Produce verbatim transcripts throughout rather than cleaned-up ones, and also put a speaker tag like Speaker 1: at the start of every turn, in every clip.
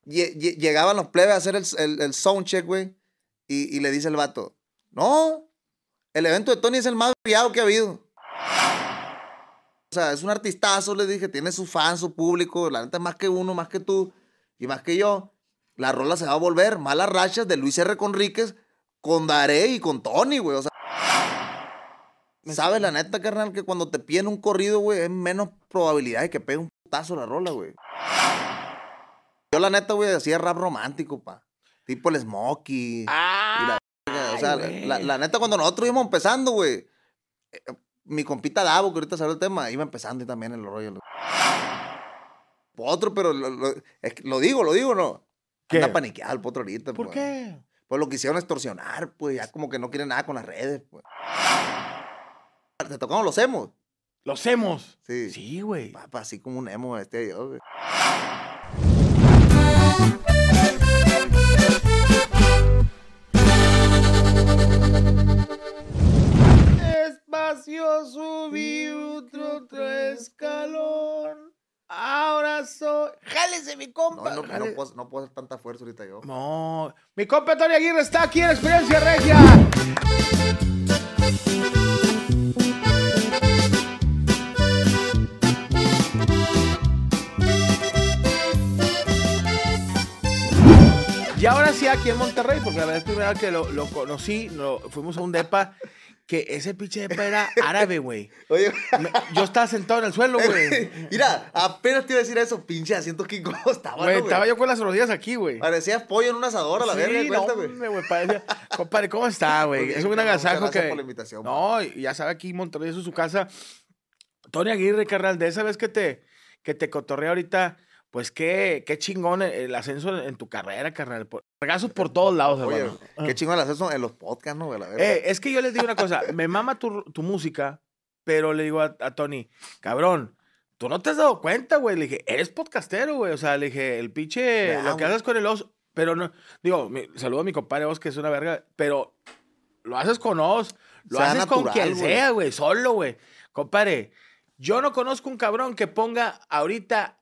Speaker 1: Llegaban los plebes a hacer el, el, el soundcheck, güey, y, y le dice el vato, no, el evento de Tony es el más variado que ha habido. O sea, es un artistazo, le dije, tiene sus fans, su público, la neta más que uno, más que tú y más que yo. La rola se va a volver Malas Rachas de Luis R. Conríquez con Daré y con Tony, güey. O sea, ¿sabes la neta, carnal? Que cuando te piden un corrido, güey, es menos probabilidad de que pegue un putazo la rola, güey. Yo la neta, güey, hacía rap romántico, pa. Tipo el Smokey.
Speaker 2: Ah,
Speaker 1: y la, o sea, la, la neta, cuando nosotros íbamos empezando, güey, eh, mi compita Davo, que ahorita salió el tema, iba empezando y también el rollo. Potro, pero lo, lo, es que lo digo, lo digo, ¿no?
Speaker 2: ¿Qué?
Speaker 1: Anda paniqueado el Potro ahorita,
Speaker 2: ¿Por
Speaker 1: pues.
Speaker 2: qué?
Speaker 1: Pues lo quisieron extorsionar, pues, ya como que no quiere nada con las redes, pues. ¿Te tocamos los emos?
Speaker 2: ¿Los emos?
Speaker 1: Sí.
Speaker 2: Sí, güey.
Speaker 1: Papá, así como un emo este yo, güey.
Speaker 2: Despacio subí otro, otro escalón. Ahora soy... ¡Jálese, mi compa!
Speaker 1: No, no, no, puedo, no puedo hacer tanta fuerza ahorita yo.
Speaker 2: No. Mi compa Tony Aguirre está aquí en Experiencia Regia. Y ahora sí aquí en Monterrey, porque la verdad es que primera vez que lo, lo conocí, lo, fuimos a un depa, que ese pinche depa era árabe, güey.
Speaker 1: Oye,
Speaker 2: Me, yo estaba sentado en el suelo, güey.
Speaker 1: Mira, apenas te iba a decir eso, pinche asiento que incómodo estaba,
Speaker 2: Güey,
Speaker 1: ¿no,
Speaker 2: estaba yo con las rodillas aquí, güey.
Speaker 1: Parecía pollo en un asador a la
Speaker 2: sí,
Speaker 1: verga,
Speaker 2: no,
Speaker 1: cuenta, güey.
Speaker 2: Hombre, güey, parecía... Compadre, ¿cómo está, güey?
Speaker 1: Pues
Speaker 2: Es un
Speaker 1: bien,
Speaker 2: agasajo
Speaker 1: muchas gracias
Speaker 2: que...
Speaker 1: por la invitación,
Speaker 2: no, y ya sabe, aquí en Monterrey, eso es su casa. Tony Aguirre, carnal, de esa vez que te, que te cotorré ahorita... Pues qué, qué chingón el ascenso en tu carrera, carnal. Regazos por todos lados,
Speaker 1: Oye,
Speaker 2: hermano.
Speaker 1: qué chingón el ascenso en los podcasts, ¿no? La
Speaker 2: eh, es que yo les digo una cosa. Me mama tu, tu música, pero le digo a, a Tony, cabrón, tú no te has dado cuenta, güey. Le dije, eres podcastero, güey. O sea, le dije, el pinche,
Speaker 1: ya,
Speaker 2: lo que
Speaker 1: güey.
Speaker 2: haces con el Oz, pero no, digo, mi, saludo a mi compadre Oz, que es una verga, pero lo haces con Oz, lo
Speaker 1: sea
Speaker 2: haces
Speaker 1: natural,
Speaker 2: con quien
Speaker 1: güey.
Speaker 2: sea, güey, solo, güey. Compadre, yo no conozco un cabrón que ponga ahorita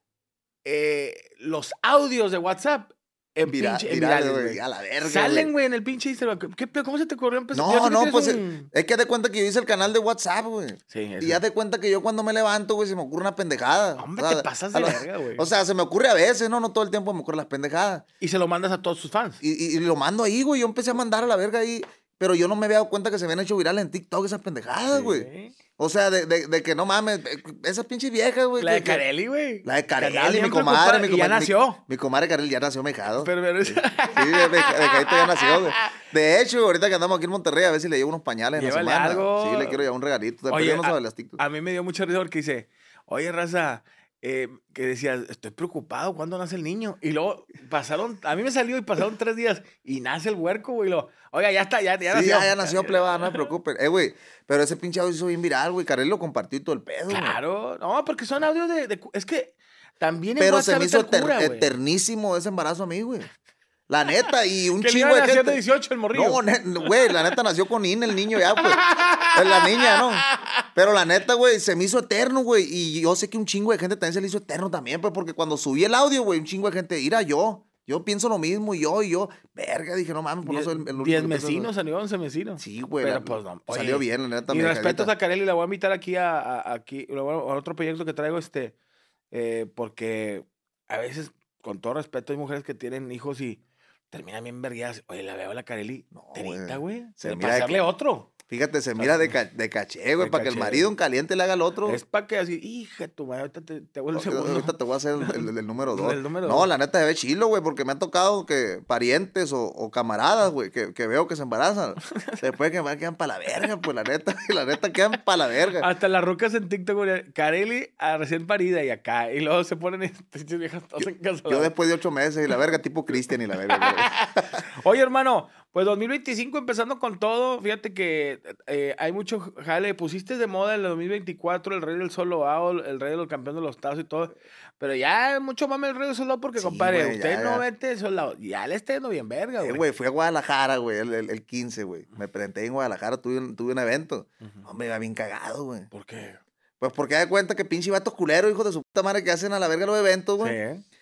Speaker 2: Eh, los audios de WhatsApp en
Speaker 1: Vira,
Speaker 2: pinche en
Speaker 1: virales,
Speaker 2: virales,
Speaker 1: güey.
Speaker 2: güey.
Speaker 1: A la verga,
Speaker 2: Salen,
Speaker 1: güey.
Speaker 2: güey, en el pinche Instagram. ¿Qué, pedo? ¿Cómo se te ocurrió empezar?
Speaker 1: No, no, pues un... es que haz de cuenta que yo hice el canal de WhatsApp, güey.
Speaker 2: Sí, eso.
Speaker 1: Y haz de cuenta que yo cuando me levanto, güey, se me ocurre una pendejada.
Speaker 2: Hombre,
Speaker 1: o sea,
Speaker 2: te pasas de
Speaker 1: lo...
Speaker 2: verga, güey.
Speaker 1: O sea, se me ocurre a veces, no, no todo el tiempo me ocurren las pendejadas.
Speaker 2: Y se lo mandas a todos sus fans.
Speaker 1: Y, y, y lo mando ahí, güey. Yo empecé a mandar a la verga ahí. Pero yo no me había dado cuenta que se habían hecho virales en TikTok esas pendejadas, güey. Sí. O sea, de, de, de que no mames, esas pinches viejas, güey.
Speaker 2: La
Speaker 1: que,
Speaker 2: de Carelli, güey.
Speaker 1: La de Carelli, mi comadre. Mi comadre
Speaker 2: ya nació.
Speaker 1: Mi, mi comadre Carelli ya nació mejado.
Speaker 2: Pero, pero...
Speaker 1: Sí, de, de, de ya nació, güey. De hecho, ahorita que andamos aquí en Monterrey, a ver si le llevo unos pañales en la semana.
Speaker 2: Algo.
Speaker 1: Sí, le quiero llevar un regalito.
Speaker 2: Oye,
Speaker 1: yo no sabe
Speaker 2: a,
Speaker 1: las TikTok.
Speaker 2: A mí me dio mucho risa porque dice, oye, raza... Eh, que decía, estoy preocupado, ¿cuándo nace el niño? Y luego pasaron, a mí me salió y pasaron tres días y nace el huerco, güey. Lo, oiga, ya está, ya, ya
Speaker 1: sí,
Speaker 2: nació.
Speaker 1: Ya, ya nació, plebada, no me preocupen. Eh, güey, pero ese pinche audio hizo bien viral, güey. Carelli lo compartió y todo el pedo.
Speaker 2: Claro, güey. No, porque son audios de, de. Es que también en
Speaker 1: pero
Speaker 2: WhatsApp
Speaker 1: se me hizo
Speaker 2: eter,
Speaker 1: cura, eternísimo ese embarazo a mí, güey. La neta, y un
Speaker 2: que
Speaker 1: chingo de gente.
Speaker 2: de dieciocho el morrillo.
Speaker 1: No, güey, la neta nació con I N E el niño ya, pues. Es la niña, ¿no? Pero la neta, güey, se me hizo eterno, güey. Y yo sé que un chingo de gente también se le hizo eterno también, pues, porque cuando subí el audio, güey, un chingo de gente, ira yo. Yo pienso lo mismo, y yo, y yo. Verga, dije, no mames, pues no soy el, el único.
Speaker 2: Diez mesinos, salió once mesinos.
Speaker 1: Sí, güey.
Speaker 2: Pero pues no. Oye,
Speaker 1: salió bien, la neta.
Speaker 2: Y respeto a Carelli, la voy a invitar aquí a, a, aquí, a otro proyecto que traigo, este, eh, porque a veces, con todo respeto, hay mujeres que tienen hijos y terminan bien vergueadas. Oye, la veo a la Carelli, no, treinta, güey. Se mira pasarle de... otro.
Speaker 1: Fíjate, se mira de, ca de caché, güey, para que el marido en caliente le haga al otro.
Speaker 2: Es para que así, hija, tu madre, ahorita te, te vuelve el segundo.
Speaker 1: Ahorita te voy a hacer el, el, el número dos.
Speaker 2: El número
Speaker 1: no,
Speaker 2: dos.
Speaker 1: La neta se ve chilo, güey, porque me han tocado que parientes o, o camaradas, güey, que, que veo que se embarazan. Después que me quedan para la verga, pues la neta, la neta quedan para la verga.
Speaker 2: Hasta las rucas en TikTok, güey, Carelli a recién parida y acá, y luego se ponen estas viejas todas en casa.
Speaker 1: Yo después de ocho meses y la verga, tipo Cristian y la verga.
Speaker 2: Oye, hermano, pues dos mil veinticinco empezando con todo, fíjate que eh, hay mucho jale, pusiste de moda en el dos mil veinticuatro el rey del solo out, el rey de los campeones de los tazos y todo, pero ya mucho mame el rey del solo out porque, sí, compadre, wey, usted ya, no ya. Vete solo, ya le está yendo bien verga, güey.
Speaker 1: Eh, güey, fui a Guadalajara, güey, el, el, el quince, güey, me presenté en Guadalajara, tuve un, tuve un evento, uh-huh. Hombre, iba bien cagado, güey.
Speaker 2: ¿Por qué?
Speaker 1: Pues porque da cuenta que pinche vatos culeros, hijos de su puta madre, que hacen a la verga los eventos, güey. Sí.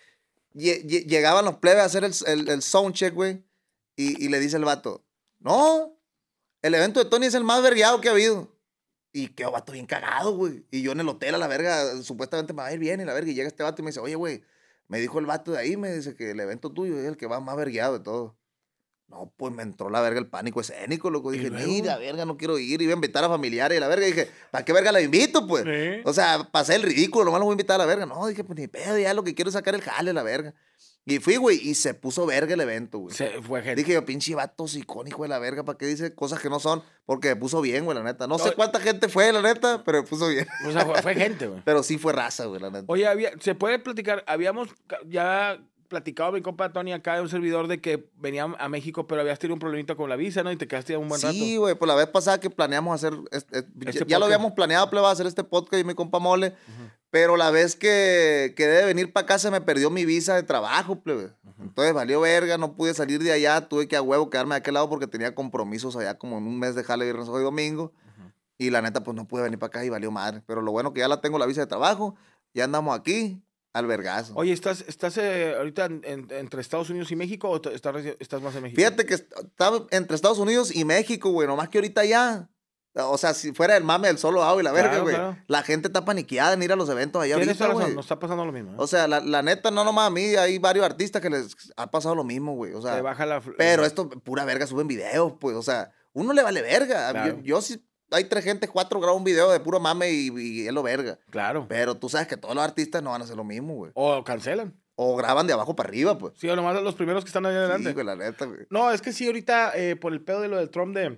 Speaker 1: lle- lle- llegaban los plebes a hacer el, el, el soundcheck, güey, y, y le dice el vato, no, el evento de Tony es el más vergueado que ha habido. Y quedó vato bien cagado, güey. Y yo en el hotel a la verga, supuestamente me va a ir bien y la verga. Y llega este vato y me dice, oye, güey, me dijo el vato de ahí, me dice que el evento tuyo es el que va más vergueado de todo. No, pues me entró la verga el pánico escénico, loco.
Speaker 2: ¿Y
Speaker 1: Dije,
Speaker 2: luego?
Speaker 1: mira, verga, no quiero ir. Iba a invitar a familiares y la verga. Dije, ¿para qué verga la invito, pues?
Speaker 2: Sí.
Speaker 1: O sea, pasé el ridículo, nomás lo voy a invitar a la verga. No, dije, pues ni pedo, ya lo que quiero es sacar el jale, la verga. Y fui, güey, y se puso verga el evento, güey.
Speaker 2: Se fue gente.
Speaker 1: Dije yo, pinche vato icónico de la verga, ¿para qué dice cosas que no son? Porque me puso bien, güey, la neta. No sé
Speaker 2: No.
Speaker 1: cuánta gente fue, la neta, pero me puso bien.
Speaker 2: O sea, fue, fue gente, güey.
Speaker 1: Pero sí fue raza, güey, la neta.
Speaker 2: Oye, había, se puede platicar, habíamos ca- ya platicado mi compa Tony acá, un servidor, de que venía a México, pero habías tenido un problemita con la visa, ¿no? Y te quedaste un buen rato.
Speaker 1: Sí, güey, pues la vez pasada que planeamos hacer, este, este, ya,
Speaker 2: Este
Speaker 1: ya
Speaker 2: podcast.
Speaker 1: lo habíamos planeado, pleba, hacer este podcast y mi compa Mole, pero la vez que quedé de venir para acá se me perdió mi visa de trabajo, plebe. Entonces valió verga, no pude salir de allá, tuve que a huevo quedarme de aquel lado porque tenía compromisos allá como en un mes de jale, viernes, sábado y domingo. Y la neta, pues no pude venir para acá y valió madre. Pero lo bueno que ya la tengo la visa de trabajo, ya andamos aquí, al vergazo.
Speaker 2: Oye, ¿estás, estás eh, ahorita en- en- entre Estados Unidos y México o te- estás, reci- estás más en México?
Speaker 1: Fíjate que est- estaba entre Estados Unidos y México, güey, nomás que ahorita ya. O sea, si fuera el mame del solo agua y la verga,
Speaker 2: Claro,
Speaker 1: güey.
Speaker 2: claro.
Speaker 1: La gente está paniqueada en ir a los eventos allá
Speaker 2: Tienes
Speaker 1: ahorita,
Speaker 2: razón,
Speaker 1: güey.
Speaker 2: nos está pasando lo mismo. ¿eh?
Speaker 1: O sea, la, la neta, no nomás a mí, hay varios artistas que les ha pasado lo mismo, güey. O sea,
Speaker 2: Te baja la... fl-
Speaker 1: pero esto, pura verga, suben videos, pues. O sea, uno le vale verga.
Speaker 2: Claro.
Speaker 1: Yo, yo sí, hay tres gente, cuatro graba un video de puro mame y, y es lo verga.
Speaker 2: Claro.
Speaker 1: Pero tú sabes que todos los artistas no van a hacer lo mismo, güey.
Speaker 2: O cancelan.
Speaker 1: O graban de abajo para arriba, pues.
Speaker 2: Sí, o nomás los primeros que están ahí adelante.
Speaker 1: Sí, güey, la neta, güey.
Speaker 2: No, es que sí, ahorita, eh, por el pedo de lo del Trump de,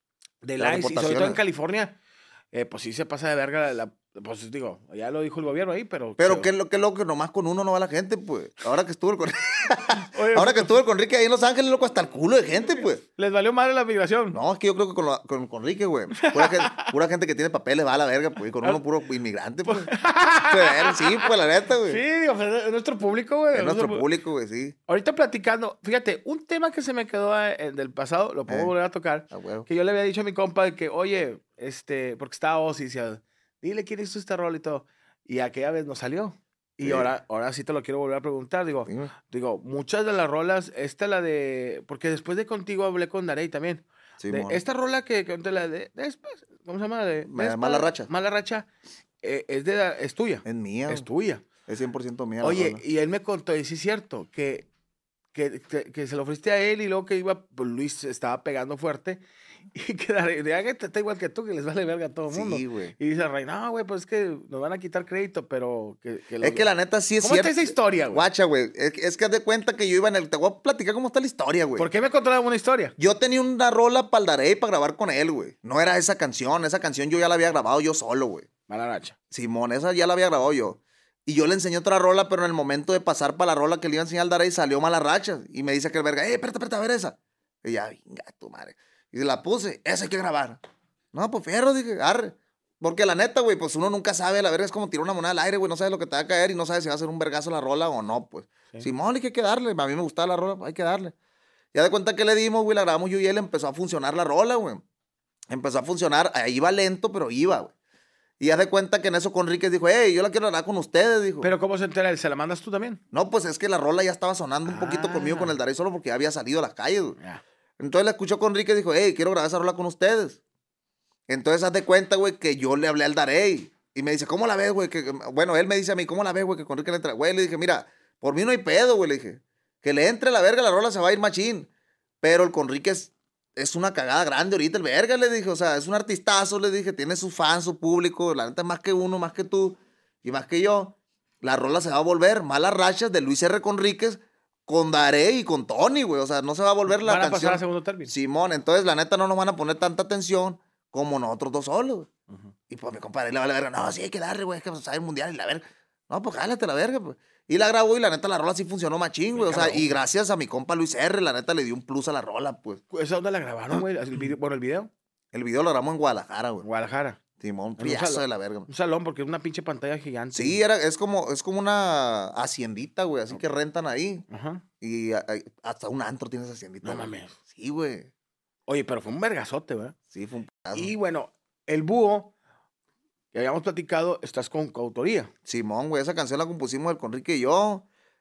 Speaker 2: de
Speaker 1: Las
Speaker 2: Lice, y sobre todo en
Speaker 1: reportaciones.
Speaker 2: California, eh, pues sí se pasa de verga la, la- pues digo, ya lo dijo el gobierno ahí, pero...
Speaker 1: Pero
Speaker 2: se-
Speaker 1: qué lo que loco, nomás con uno no va la gente, pues. Ahora que estuvo el con...
Speaker 2: Oye,
Speaker 1: Ahora que estuvo el Conrique ahí en Los Ángeles, loco, hasta el culo de gente, pues.
Speaker 2: les valió madre la migración.
Speaker 1: No, es que yo creo que con, lo- con Conrique, güey. Pura gente, pura gente que tiene papeles va a la verga, pues. Y con uno puro inmigrante, pues. Pero sí, pues, la neta, güey.
Speaker 2: Sí, digo, pues, es nuestro público, güey.
Speaker 1: Es nuestro
Speaker 2: pu-
Speaker 1: público, güey, sí.
Speaker 2: Ahorita platicando, fíjate, un tema que se me quedó eh, del pasado, lo puedo
Speaker 1: Eh.
Speaker 2: volver a tocar,
Speaker 1: A huevo.
Speaker 2: que yo le había dicho a mi compa de que, oye, este, porque estaba Ozzy, decía, dile quién hizo este rol y todo. Y aquella vez no salió. Y
Speaker 1: Sí.
Speaker 2: ahora, ahora sí te lo quiero volver a preguntar. Digo,
Speaker 1: Sí, güey.
Speaker 2: digo, muchas de las rolas, esta la de, porque después de Contigo hablé con Darey también.
Speaker 1: Sí,
Speaker 2: De
Speaker 1: mon.
Speaker 2: esta rola que, que la de, después, ¿cómo se llama? De,
Speaker 1: Ma-
Speaker 2: Despa-
Speaker 1: Mala Racha.
Speaker 2: Mala Racha, eh, es, de, es tuya.
Speaker 1: Es mía,
Speaker 2: Es
Speaker 1: güey.
Speaker 2: tuya.
Speaker 1: Es cien por ciento mía. la
Speaker 2: Oye,
Speaker 1: rola.
Speaker 2: y él me contó, y sí es cierto, que, que, que, que se lo ofreciste a él y luego que iba, pues Luis estaba pegando fuerte y que Darey, de, "Ah, que está igual que tú, que les vale verga a todo el mundo.
Speaker 1: Sí, güey.
Speaker 2: Y dice Rey, no, güey, pues es que nos van a quitar crédito, pero que, que
Speaker 1: Es
Speaker 2: los-
Speaker 1: que la neta sí es
Speaker 2: ¿Cómo
Speaker 1: cierto.
Speaker 2: está esa historia, güey?
Speaker 1: Guacha, güey. Es, que- es que haz de cuenta que yo iba en el... Te voy a platicar cómo está la historia, güey.
Speaker 2: ¿Por qué me contaron una historia?
Speaker 1: Yo tenía una rola para el Darey para grabar con él, güey. No era esa canción. Esa canción yo ya la había grabado yo solo, güey.
Speaker 2: Mala Racha.
Speaker 1: Simón, esa ya la había grabado yo. Y yo le enseñé otra rola, pero en el momento de pasar para la rola que le iba a enseñar al Darey salió Mala Racha. Y me dice que el verga, eh, espérate, espérate, a ver esa. Y ya, venga, tu madre. Y la puse, esa hay que grabar. No, pues fierro, dije, arre. Porque la neta, güey, pues uno nunca sabe, la verga es como tirar una moneda al aire, güey, no sabes lo que te va a caer y no sabes si va a ser un vergazo la rola o no, pues.
Speaker 2: Sí.
Speaker 1: Simón, hay que darle, a mí me gustaba la rola, hay que darle. Ya de cuenta que le dimos, güey, la grabamos yo y él, empezó a funcionar la rola, güey. Empezó a funcionar, ahí iba lento, pero iba, güey. Y ya de cuenta que en eso Conríquez dijo, hey, yo la quiero grabar con ustedes, dijo.
Speaker 2: Pero ¿cómo se entera él? ¿Se la mandas tú también?
Speaker 1: No, pues es que la rola ya estaba sonando un poquito conmigo con el Darey solo porque ya había salido a las calles, güey.
Speaker 2: Ya.
Speaker 1: Entonces la escuchó Conríquez y dijo, hey, quiero grabar esa rola con ustedes. Entonces haz de cuenta, güey, que yo le hablé al Darey. Y me dice, ¿cómo la ves, güey? Que, bueno, él me dice a mí, ¿cómo la ves, güey? Que Conríquez le entra. Güey, le dije, mira, por mí no hay pedo, güey, le dije. Que le entre la verga, la rola se va a ir machín. Pero el Conríquez es una cagada grande ahorita, el verga, le dije. O sea, es un artistazo, le dije. Tiene sus fans, su público. La neta es más que uno, más que tú y más que yo. La rola se va a volver Malas Rachas de Luis R. Conríquez con Darey y con Tony, güey. O sea, no se va a volver la
Speaker 2: Van a
Speaker 1: canción.
Speaker 2: pasar a segundo término.
Speaker 1: Simón, entonces la neta no nos van a poner tanta atención como nosotros dos solos, güey.
Speaker 2: Ujú.
Speaker 1: Y pues mi compadre le va a la verga. No, sí hay que darle, güey. Es que sabe el mundial y la verga. No, pues jálate la verga, pues. Y la grabó y la neta la rola sí funcionó machín, güey. O sea,
Speaker 2: cabrón.
Speaker 1: y gracias a mi compa Luis R, la neta le dio un plus a la rola, pues.
Speaker 2: ¿Esa dónde la grabaron, güey? El video, bueno, el video.
Speaker 1: El video lo grabamos en Guadalajara, güey.
Speaker 2: Guadalajara.
Speaker 1: Simón,
Speaker 2: En un
Speaker 1: piazo
Speaker 2: salón.
Speaker 1: de la verga.
Speaker 2: Un salón, porque es una pinche pantalla gigante.
Speaker 1: Sí, era, es como, es como una haciendita, güey. Así que rentan ahí.
Speaker 2: Ajá.
Speaker 1: Y a- a- hasta un antro tiene esa haciendita.
Speaker 2: No
Speaker 1: güey.
Speaker 2: mames.
Speaker 1: Sí, güey.
Speaker 2: Oye, pero fue un vergazote, ¿verdad?
Speaker 1: Sí, fue un pedazo.
Speaker 2: Y bueno, el búho, que habíamos platicado, estás con coautoría.
Speaker 1: Simón, güey, esa canción la compusimos el Conrique y yo.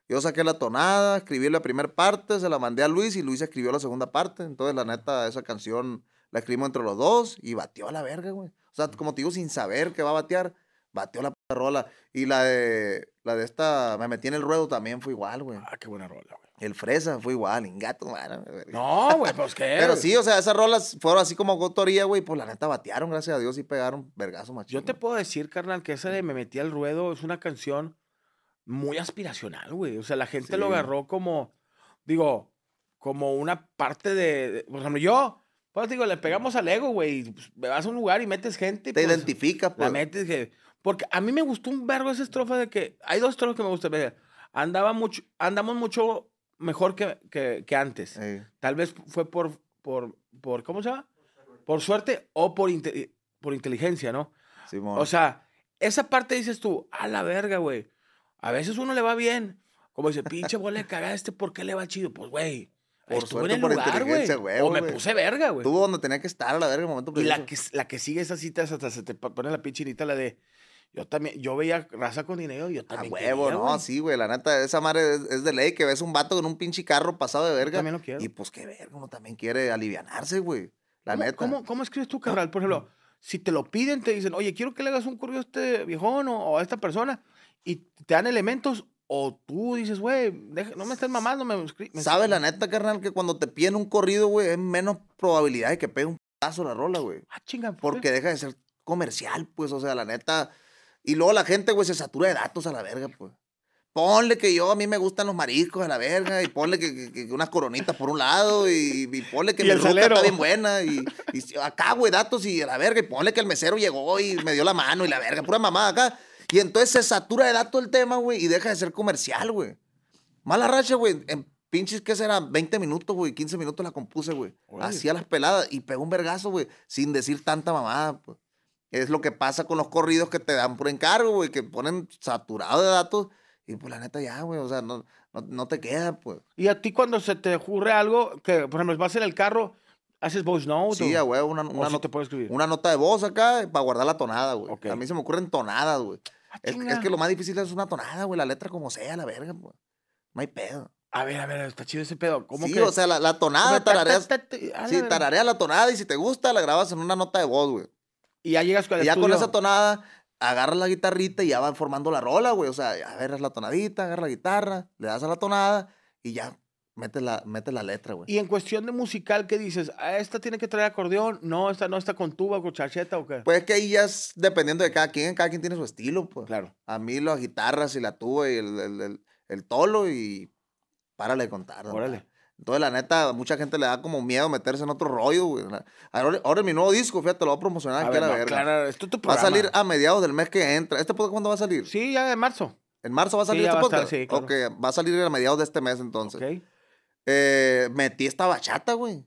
Speaker 1: Yo saqué la tonada, escribí la primera parte, se la mandé a Luis y Luis escribió la segunda parte. Entonces, la neta, esa canción la escribimos entre los dos y bateó a la verga, güey. O sea, como te digo, sin saber que va a batear, bateó la puta rola. Y la de, la de esta, Me metí en el ruedo también fue igual, güey.
Speaker 2: Ah, qué buena rola, güey.
Speaker 1: El Fresa fue igual, ingato, mano.
Speaker 2: No, güey, pues qué.
Speaker 1: Pero sí, o sea, esas rolas fueron así como autoría, güey, pues la neta batearon, gracias a Dios, y pegaron vergazo machín.
Speaker 2: Yo te puedo decir, carnal, que esa de Me metí al ruedo es una canción muy aspiracional, güey. O sea, la gente
Speaker 1: Sí.
Speaker 2: lo agarró como, digo, como una parte de, de- por ejemplo, yo, pues digo, le pegamos al ego, güey. y, pues, vas a un lugar y metes gente. y,
Speaker 1: Te
Speaker 2: pues,
Speaker 1: identificas,
Speaker 2: La
Speaker 1: pues.
Speaker 2: metes que, porque a mí me gustó un vergo esa estrofa de que, hay dos estrofas que me gustan. Mira, Andaba mucho, andamos mucho mejor que, que, que antes.
Speaker 1: Ey,
Speaker 2: Tal vez fue por, por, por, ¿cómo se llama? Por suerte o por, inte- por inteligencia, ¿no?
Speaker 1: Simón.
Speaker 2: O sea, esa parte dices tú, a la verga, güey. A veces uno le va bien. Como dice, pinche bola de cagada, este, ¿por qué le va chido? Pues, güey,
Speaker 1: Por
Speaker 2: estuve
Speaker 1: suerte,
Speaker 2: en el
Speaker 1: por
Speaker 2: lugar, güey.
Speaker 1: inteligencia, güey,
Speaker 2: O me
Speaker 1: güey.
Speaker 2: puse verga, güey.
Speaker 1: Estuvo donde tenía que estar a la verga en el momento
Speaker 2: Y la
Speaker 1: preciso.
Speaker 2: que, la que sigue esas citas hasta se te pa- pone la pinchinita, la de, yo también, yo veía raza con dinero y yo
Speaker 1: A
Speaker 2: también
Speaker 1: huevo,
Speaker 2: quería,
Speaker 1: no,
Speaker 2: güey.
Speaker 1: sí, güey, la neta, esa madre es, es de ley, que ves un vato con un pinche carro pasado de verga.
Speaker 2: también lo quiero.
Speaker 1: Y pues qué verga, uno también quiere alivianarse, güey. La
Speaker 2: ¿Cómo,
Speaker 1: neta.
Speaker 2: ¿cómo, cómo escribes tú, carnal? Por ejemplo, si te lo piden, te dicen, oye, quiero que le hagas un correo a este viejón o, o a esta persona, y te dan elementos, o tú dices, güey, deja- no me estés mamando, me escri- me
Speaker 1: ¿Sabes
Speaker 2: escri-
Speaker 1: la neta, carnal, que cuando te piden un corrido, güey, es menos probabilidad de que pegue un paso la rola, güey?
Speaker 2: Ah, chinga, ¿por qué?
Speaker 1: Porque deja de ser comercial, pues, o sea, la neta. Y luego la gente, güey, se satura de datos a la verga, pues. Ponle que yo, a mí me gustan los mariscos a la verga, y ponle que, que- que unas coronitas por un lado, y, y ponle que
Speaker 2: Y
Speaker 1: mi
Speaker 2: el
Speaker 1: ruca
Speaker 2: salero.
Speaker 1: está bien buena, y, y si- acá, güey, datos y a la verga, y ponle que el mesero llegó y me dio la mano, y la verga, pura mamada acá. Y entonces se satura de datos el tema, güey, y deja de ser comercial, güey. Mala racha, güey, en pinches, ¿qué será? veinte minutos, güey, quince minutos la compuse, güey.
Speaker 2: Órale.
Speaker 1: Así a las peladas, y pegó un vergazo, güey, sin decir tanta mamada, pues. Es lo que pasa con los corridos que te dan por encargo, güey, que ponen saturado de datos. Y pues la neta ya, güey, o sea, no, no, no te queda, pues.
Speaker 2: Y a ti cuando se te ocurre algo, que por ejemplo vas en el carro, haces voice note.
Speaker 1: Sí,
Speaker 2: o,
Speaker 1: a güey, una,
Speaker 2: o
Speaker 1: una,
Speaker 2: sí
Speaker 1: not-
Speaker 2: te puedes escribir.
Speaker 1: una nota de voz acá para guardar la tonada, güey.
Speaker 2: Ok.
Speaker 1: A mí se me ocurren tonadas, güey.
Speaker 2: Ah,
Speaker 1: Es,
Speaker 2: chinga.
Speaker 1: es que lo más difícil es una tonada, güey, la letra como sea, la verga, pues. No hay pedo.
Speaker 2: A ver, a ver, está chido ese pedo. ¿Cómo
Speaker 1: Sí,
Speaker 2: que?
Speaker 1: o sea, la, la
Speaker 2: como
Speaker 1: tonada,
Speaker 2: ta- ta-
Speaker 1: tarareas.
Speaker 2: ta- ta- a la
Speaker 1: Sí,
Speaker 2: verga.
Speaker 1: tararea la tonada y si te gusta, la grabas en una nota de voz, güey.
Speaker 2: Y ya llegas con el
Speaker 1: Y ya con
Speaker 2: estudio.
Speaker 1: esa tonada, agarras la guitarrita y ya van formando la rola, güey. O sea, agarras la tonadita, agarras la guitarra, le das a la tonada y ya metes la, metes la letra, güey.
Speaker 2: Y en cuestión de musical, ¿qué dices? ¿A esta tiene que traer acordeón? No, esta no está con tuba, con charcheta o qué.
Speaker 1: Pues que ahí ya es dependiendo de cada quien, cada quien tiene su estilo, pues.
Speaker 2: Claro.
Speaker 1: A mí las guitarras y la tuba y el, el, el- el tolo y párale de contar. ¿no?
Speaker 2: Órale.
Speaker 1: Entonces, la neta, mucha gente le da como miedo meterse en otro rollo, güey. Ahora, ahora en mi nuevo disco, fíjate, lo voy a promocionar
Speaker 2: A
Speaker 1: aquí
Speaker 2: ver,
Speaker 1: a la
Speaker 2: no,
Speaker 1: verga.
Speaker 2: claro, esto es tu
Speaker 1: Va a
Speaker 2: programa.
Speaker 1: salir a mediados del mes que entra. ¿Este podcast cuándo va a salir?
Speaker 2: Sí, ya de marzo.
Speaker 1: ¿En marzo va a
Speaker 2: Sí,
Speaker 1: salir
Speaker 2: ya
Speaker 1: este
Speaker 2: va a estar,
Speaker 1: podcast?
Speaker 2: sí, claro.
Speaker 1: Ok, va a salir a mediados de este mes entonces.
Speaker 2: Ok.
Speaker 1: Eh, metí esta bachata, güey.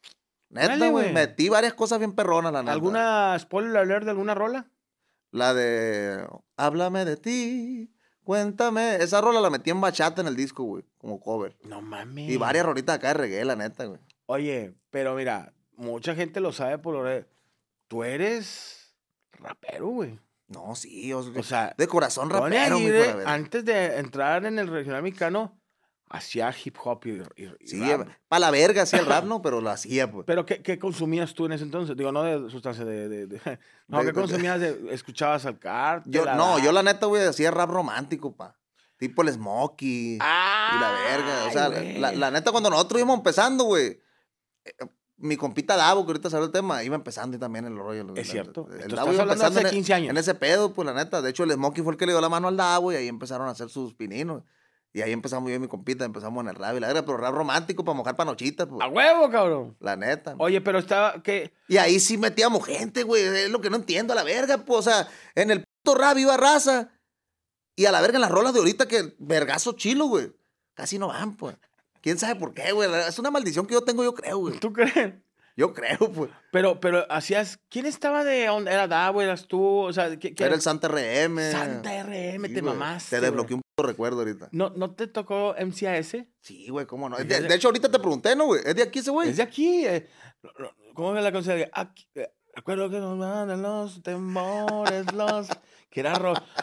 Speaker 1: Neta,
Speaker 2: Órale,
Speaker 1: güey.
Speaker 2: güey.
Speaker 1: Metí varias cosas bien perronas, la neta.
Speaker 2: ¿Alguna spoiler alert de alguna rola?
Speaker 1: La de Háblame de ti, cuéntame. Esa rola la metí en bachata en el disco, güey, como cover.
Speaker 2: No mames.
Speaker 1: Y varias rolitas acá de reggae, la neta, güey.
Speaker 2: Oye, pero mira, mucha gente lo sabe por lo de... Tú eres rapero, güey.
Speaker 1: No, sí, o,
Speaker 2: O sea,
Speaker 1: de corazón
Speaker 2: Tony
Speaker 1: rapero, mi
Speaker 2: Aguirre,
Speaker 1: hijo de la verga.
Speaker 2: antes de entrar en el regional mexicano, hacía hip hop y, y- y
Speaker 1: Sí,
Speaker 2: rap.
Speaker 1: para la verga hacía el rap, ¿no? Pero lo hacía, pues.
Speaker 2: Pero ¿qué, qué consumías tú en ese entonces? Digo, no de sustancia de... de- de- no,
Speaker 1: De-
Speaker 2: ¿qué
Speaker 1: de-
Speaker 2: consumías? De, ¿Escuchabas al cártel?
Speaker 1: Yo,
Speaker 2: a
Speaker 1: no,
Speaker 2: la-
Speaker 1: yo la neta, güey, hacía rap romántico, pa. Tipo el Smokey.
Speaker 2: ¡Ah!
Speaker 1: Y la verga. O sea,
Speaker 2: Ay,
Speaker 1: la,
Speaker 2: güey.
Speaker 1: la neta, cuando nosotros íbamos empezando, güey, eh, mi compita Davo, que ahorita salió el tema, iba empezando y también el rollo.
Speaker 2: Es cierto.
Speaker 1: El
Speaker 2: Tú
Speaker 1: Davo
Speaker 2: estás
Speaker 1: iba
Speaker 2: hablando de
Speaker 1: empezando
Speaker 2: hace
Speaker 1: en e-
Speaker 2: quince años.
Speaker 1: En ese pedo, pues la neta. De hecho, el Smokey fue el que le dio la mano al Davo y ahí empezaron a hacer sus pininos. Y ahí empezamos yo y mi compita, empezamos en el rap y la verga, pero rap romántico para mojar panochitas, pues.
Speaker 2: ¡A huevo, cabrón!
Speaker 1: La neta.
Speaker 2: Oye, pero estaba... ¿qué?
Speaker 1: Y ahí sí metíamos gente, güey. Es lo que no entiendo a la verga, pues. O sea, en el puto rap iba raza. Y a la verga en las rolas de ahorita que vergazo chilo, güey. Casi no van, pues. ¿Quién sabe por qué, güey? Es una maldición que yo tengo, yo creo, güey.
Speaker 2: ¿Tú crees?
Speaker 1: Yo creo, pues.
Speaker 2: Pero, pero hacías... ¿Quién estaba de... dónde? ¿Era Davo? ¿Eras tú? O sea, ¿qué, qué
Speaker 1: Era el Santa R M.
Speaker 2: Santa R M,
Speaker 1: Sí,
Speaker 2: te
Speaker 1: güey.
Speaker 2: mamaste,
Speaker 1: Te
Speaker 2: güey.
Speaker 1: desbloqueé un puto recuerdo ahorita.
Speaker 2: ¿No, ¿No te tocó M C A S?
Speaker 1: Sí, güey, cómo no. Es
Speaker 2: Es
Speaker 1: De,
Speaker 2: de-
Speaker 1: de hecho, ahorita te pregunté, ¿no, güey? ¿Es de aquí ese güey?
Speaker 2: Es de aquí. eh. ¿Cómo es la canción? de Aquí, eh, recuerdo que nos mandan los temores, los... Que era rock.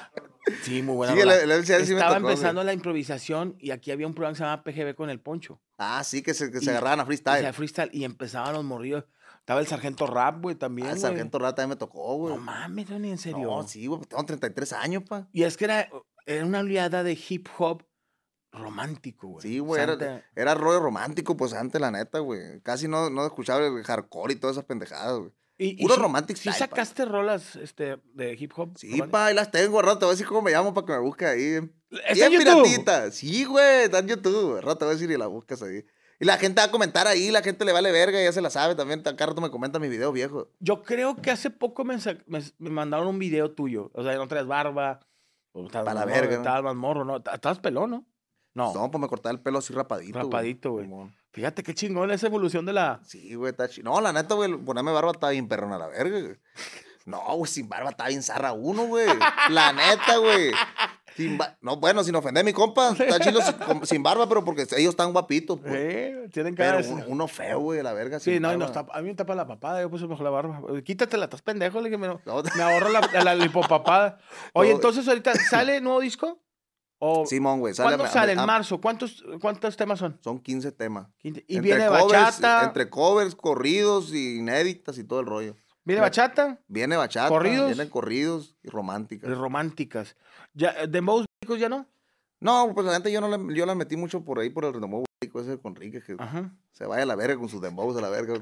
Speaker 2: Sí, muy buena
Speaker 1: Sí,
Speaker 2: rola.
Speaker 1: el, el M C A sí me
Speaker 2: Estaba
Speaker 1: tocó,
Speaker 2: empezando
Speaker 1: güey.
Speaker 2: la improvisación y aquí había un programa que se llamaba P G B con el Poncho.
Speaker 1: Ah, sí, que se, que
Speaker 2: Y-
Speaker 1: se agarraban a
Speaker 2: O
Speaker 1: freestyle.
Speaker 2: sea, freestyle. Y empezaban los morrillos. Estaba el Sargento Rap, güey,
Speaker 1: Ah,
Speaker 2: también,
Speaker 1: el
Speaker 2: güey.
Speaker 1: Sargento Rata también me tocó, güey.
Speaker 2: No mames, Tony, en serio.
Speaker 1: No, sí, güey, pues tengo treinta y tres años, pa.
Speaker 2: Y es que era, era una oleada de hip hop romántico, güey.
Speaker 1: Sí,
Speaker 2: O
Speaker 1: güey,
Speaker 2: sea,
Speaker 1: era,
Speaker 2: antes-
Speaker 1: era rollo romántico, pues antes, la neta, güey. Casi no, no escuchaba el hardcore y todas esas pendejadas, güey.
Speaker 2: Y, y
Speaker 1: Puro
Speaker 2: sí,
Speaker 1: romantic
Speaker 2: sí
Speaker 1: style, pa.
Speaker 2: sacaste rolas este, de hip hop.
Speaker 1: Sí,
Speaker 2: romántico?
Speaker 1: pa, ahí las tengo, rato, te voy a decir cómo me llamo para que me busques ahí.
Speaker 2: ¿Está en
Speaker 1: Bien
Speaker 2: YouTube?
Speaker 1: piratita. Sí, güey, está en YouTube. Rato te voy a decir y la buscas ahí. Y la gente va a comentar ahí, la gente le vale verga, ya se la sabe también. Cada rato me comentan mis videos viejos.
Speaker 2: Yo creo que hace poco me, sa- me, me mandaron un video tuyo. O sea, no traes barba. O estabas
Speaker 1: Pa' la
Speaker 2: más morro,
Speaker 1: verga, ¿no?
Speaker 2: estabas más morro, ¿no? Estabas pelón, ¿no? No,
Speaker 1: No, pues me cortaba el pelo así rapadito.
Speaker 2: rapadito, güey.
Speaker 1: Simón.
Speaker 2: Fíjate qué chingón esa evolución de la...
Speaker 1: Sí, güey, está chido. No, la neta, güey, ponerme barba está bien perrona a la verga, güey. No, güey, sin barba está bien zarra uno, güey. La neta, güey. Sin ba- No, bueno, sin ofender a mi compa. Está chido sin, con- sin barba, pero porque ellos están guapitos, pues.
Speaker 2: Eh, tienen cara
Speaker 1: Pero
Speaker 2: de...
Speaker 1: uno, uno feo, güey, la verga.
Speaker 2: Sí,
Speaker 1: sin
Speaker 2: no, y
Speaker 1: barba.
Speaker 2: nos tapa- a mí me tapa la papada, yo puse mejor la barba. Quítatela, estás pendejo, le dije, me,
Speaker 1: No.
Speaker 2: me ahorro la, la lipopapada. Oye,
Speaker 1: No.
Speaker 2: entonces ahorita, ¿sale nuevo disco? ¿O
Speaker 1: Simón, güey. sale
Speaker 2: cuándo
Speaker 1: a- a-
Speaker 2: sale? ¿En
Speaker 1: a-
Speaker 2: marzo? ¿Cuántos, ¿Cuántos temas son?
Speaker 1: Son quince temas.
Speaker 2: Quinte- Y
Speaker 1: Entre
Speaker 2: viene
Speaker 1: covers,
Speaker 2: bachata,
Speaker 1: Entre covers, corridos y inéditas y todo el rollo.
Speaker 2: viene
Speaker 1: me-
Speaker 2: bachata,
Speaker 1: Viene bachata,
Speaker 2: ¿Corridos?
Speaker 1: vienen corridos y
Speaker 2: y
Speaker 1: románticas.
Speaker 2: románticas. Ya, eh, ¿Dembows ricos ya no?
Speaker 1: No, pues la neta yo no le, yo la metí mucho por ahí por el dembow rico ese con Enrique, que
Speaker 2: Ajá.
Speaker 1: se vaya a la verga con sus dembows a la verga.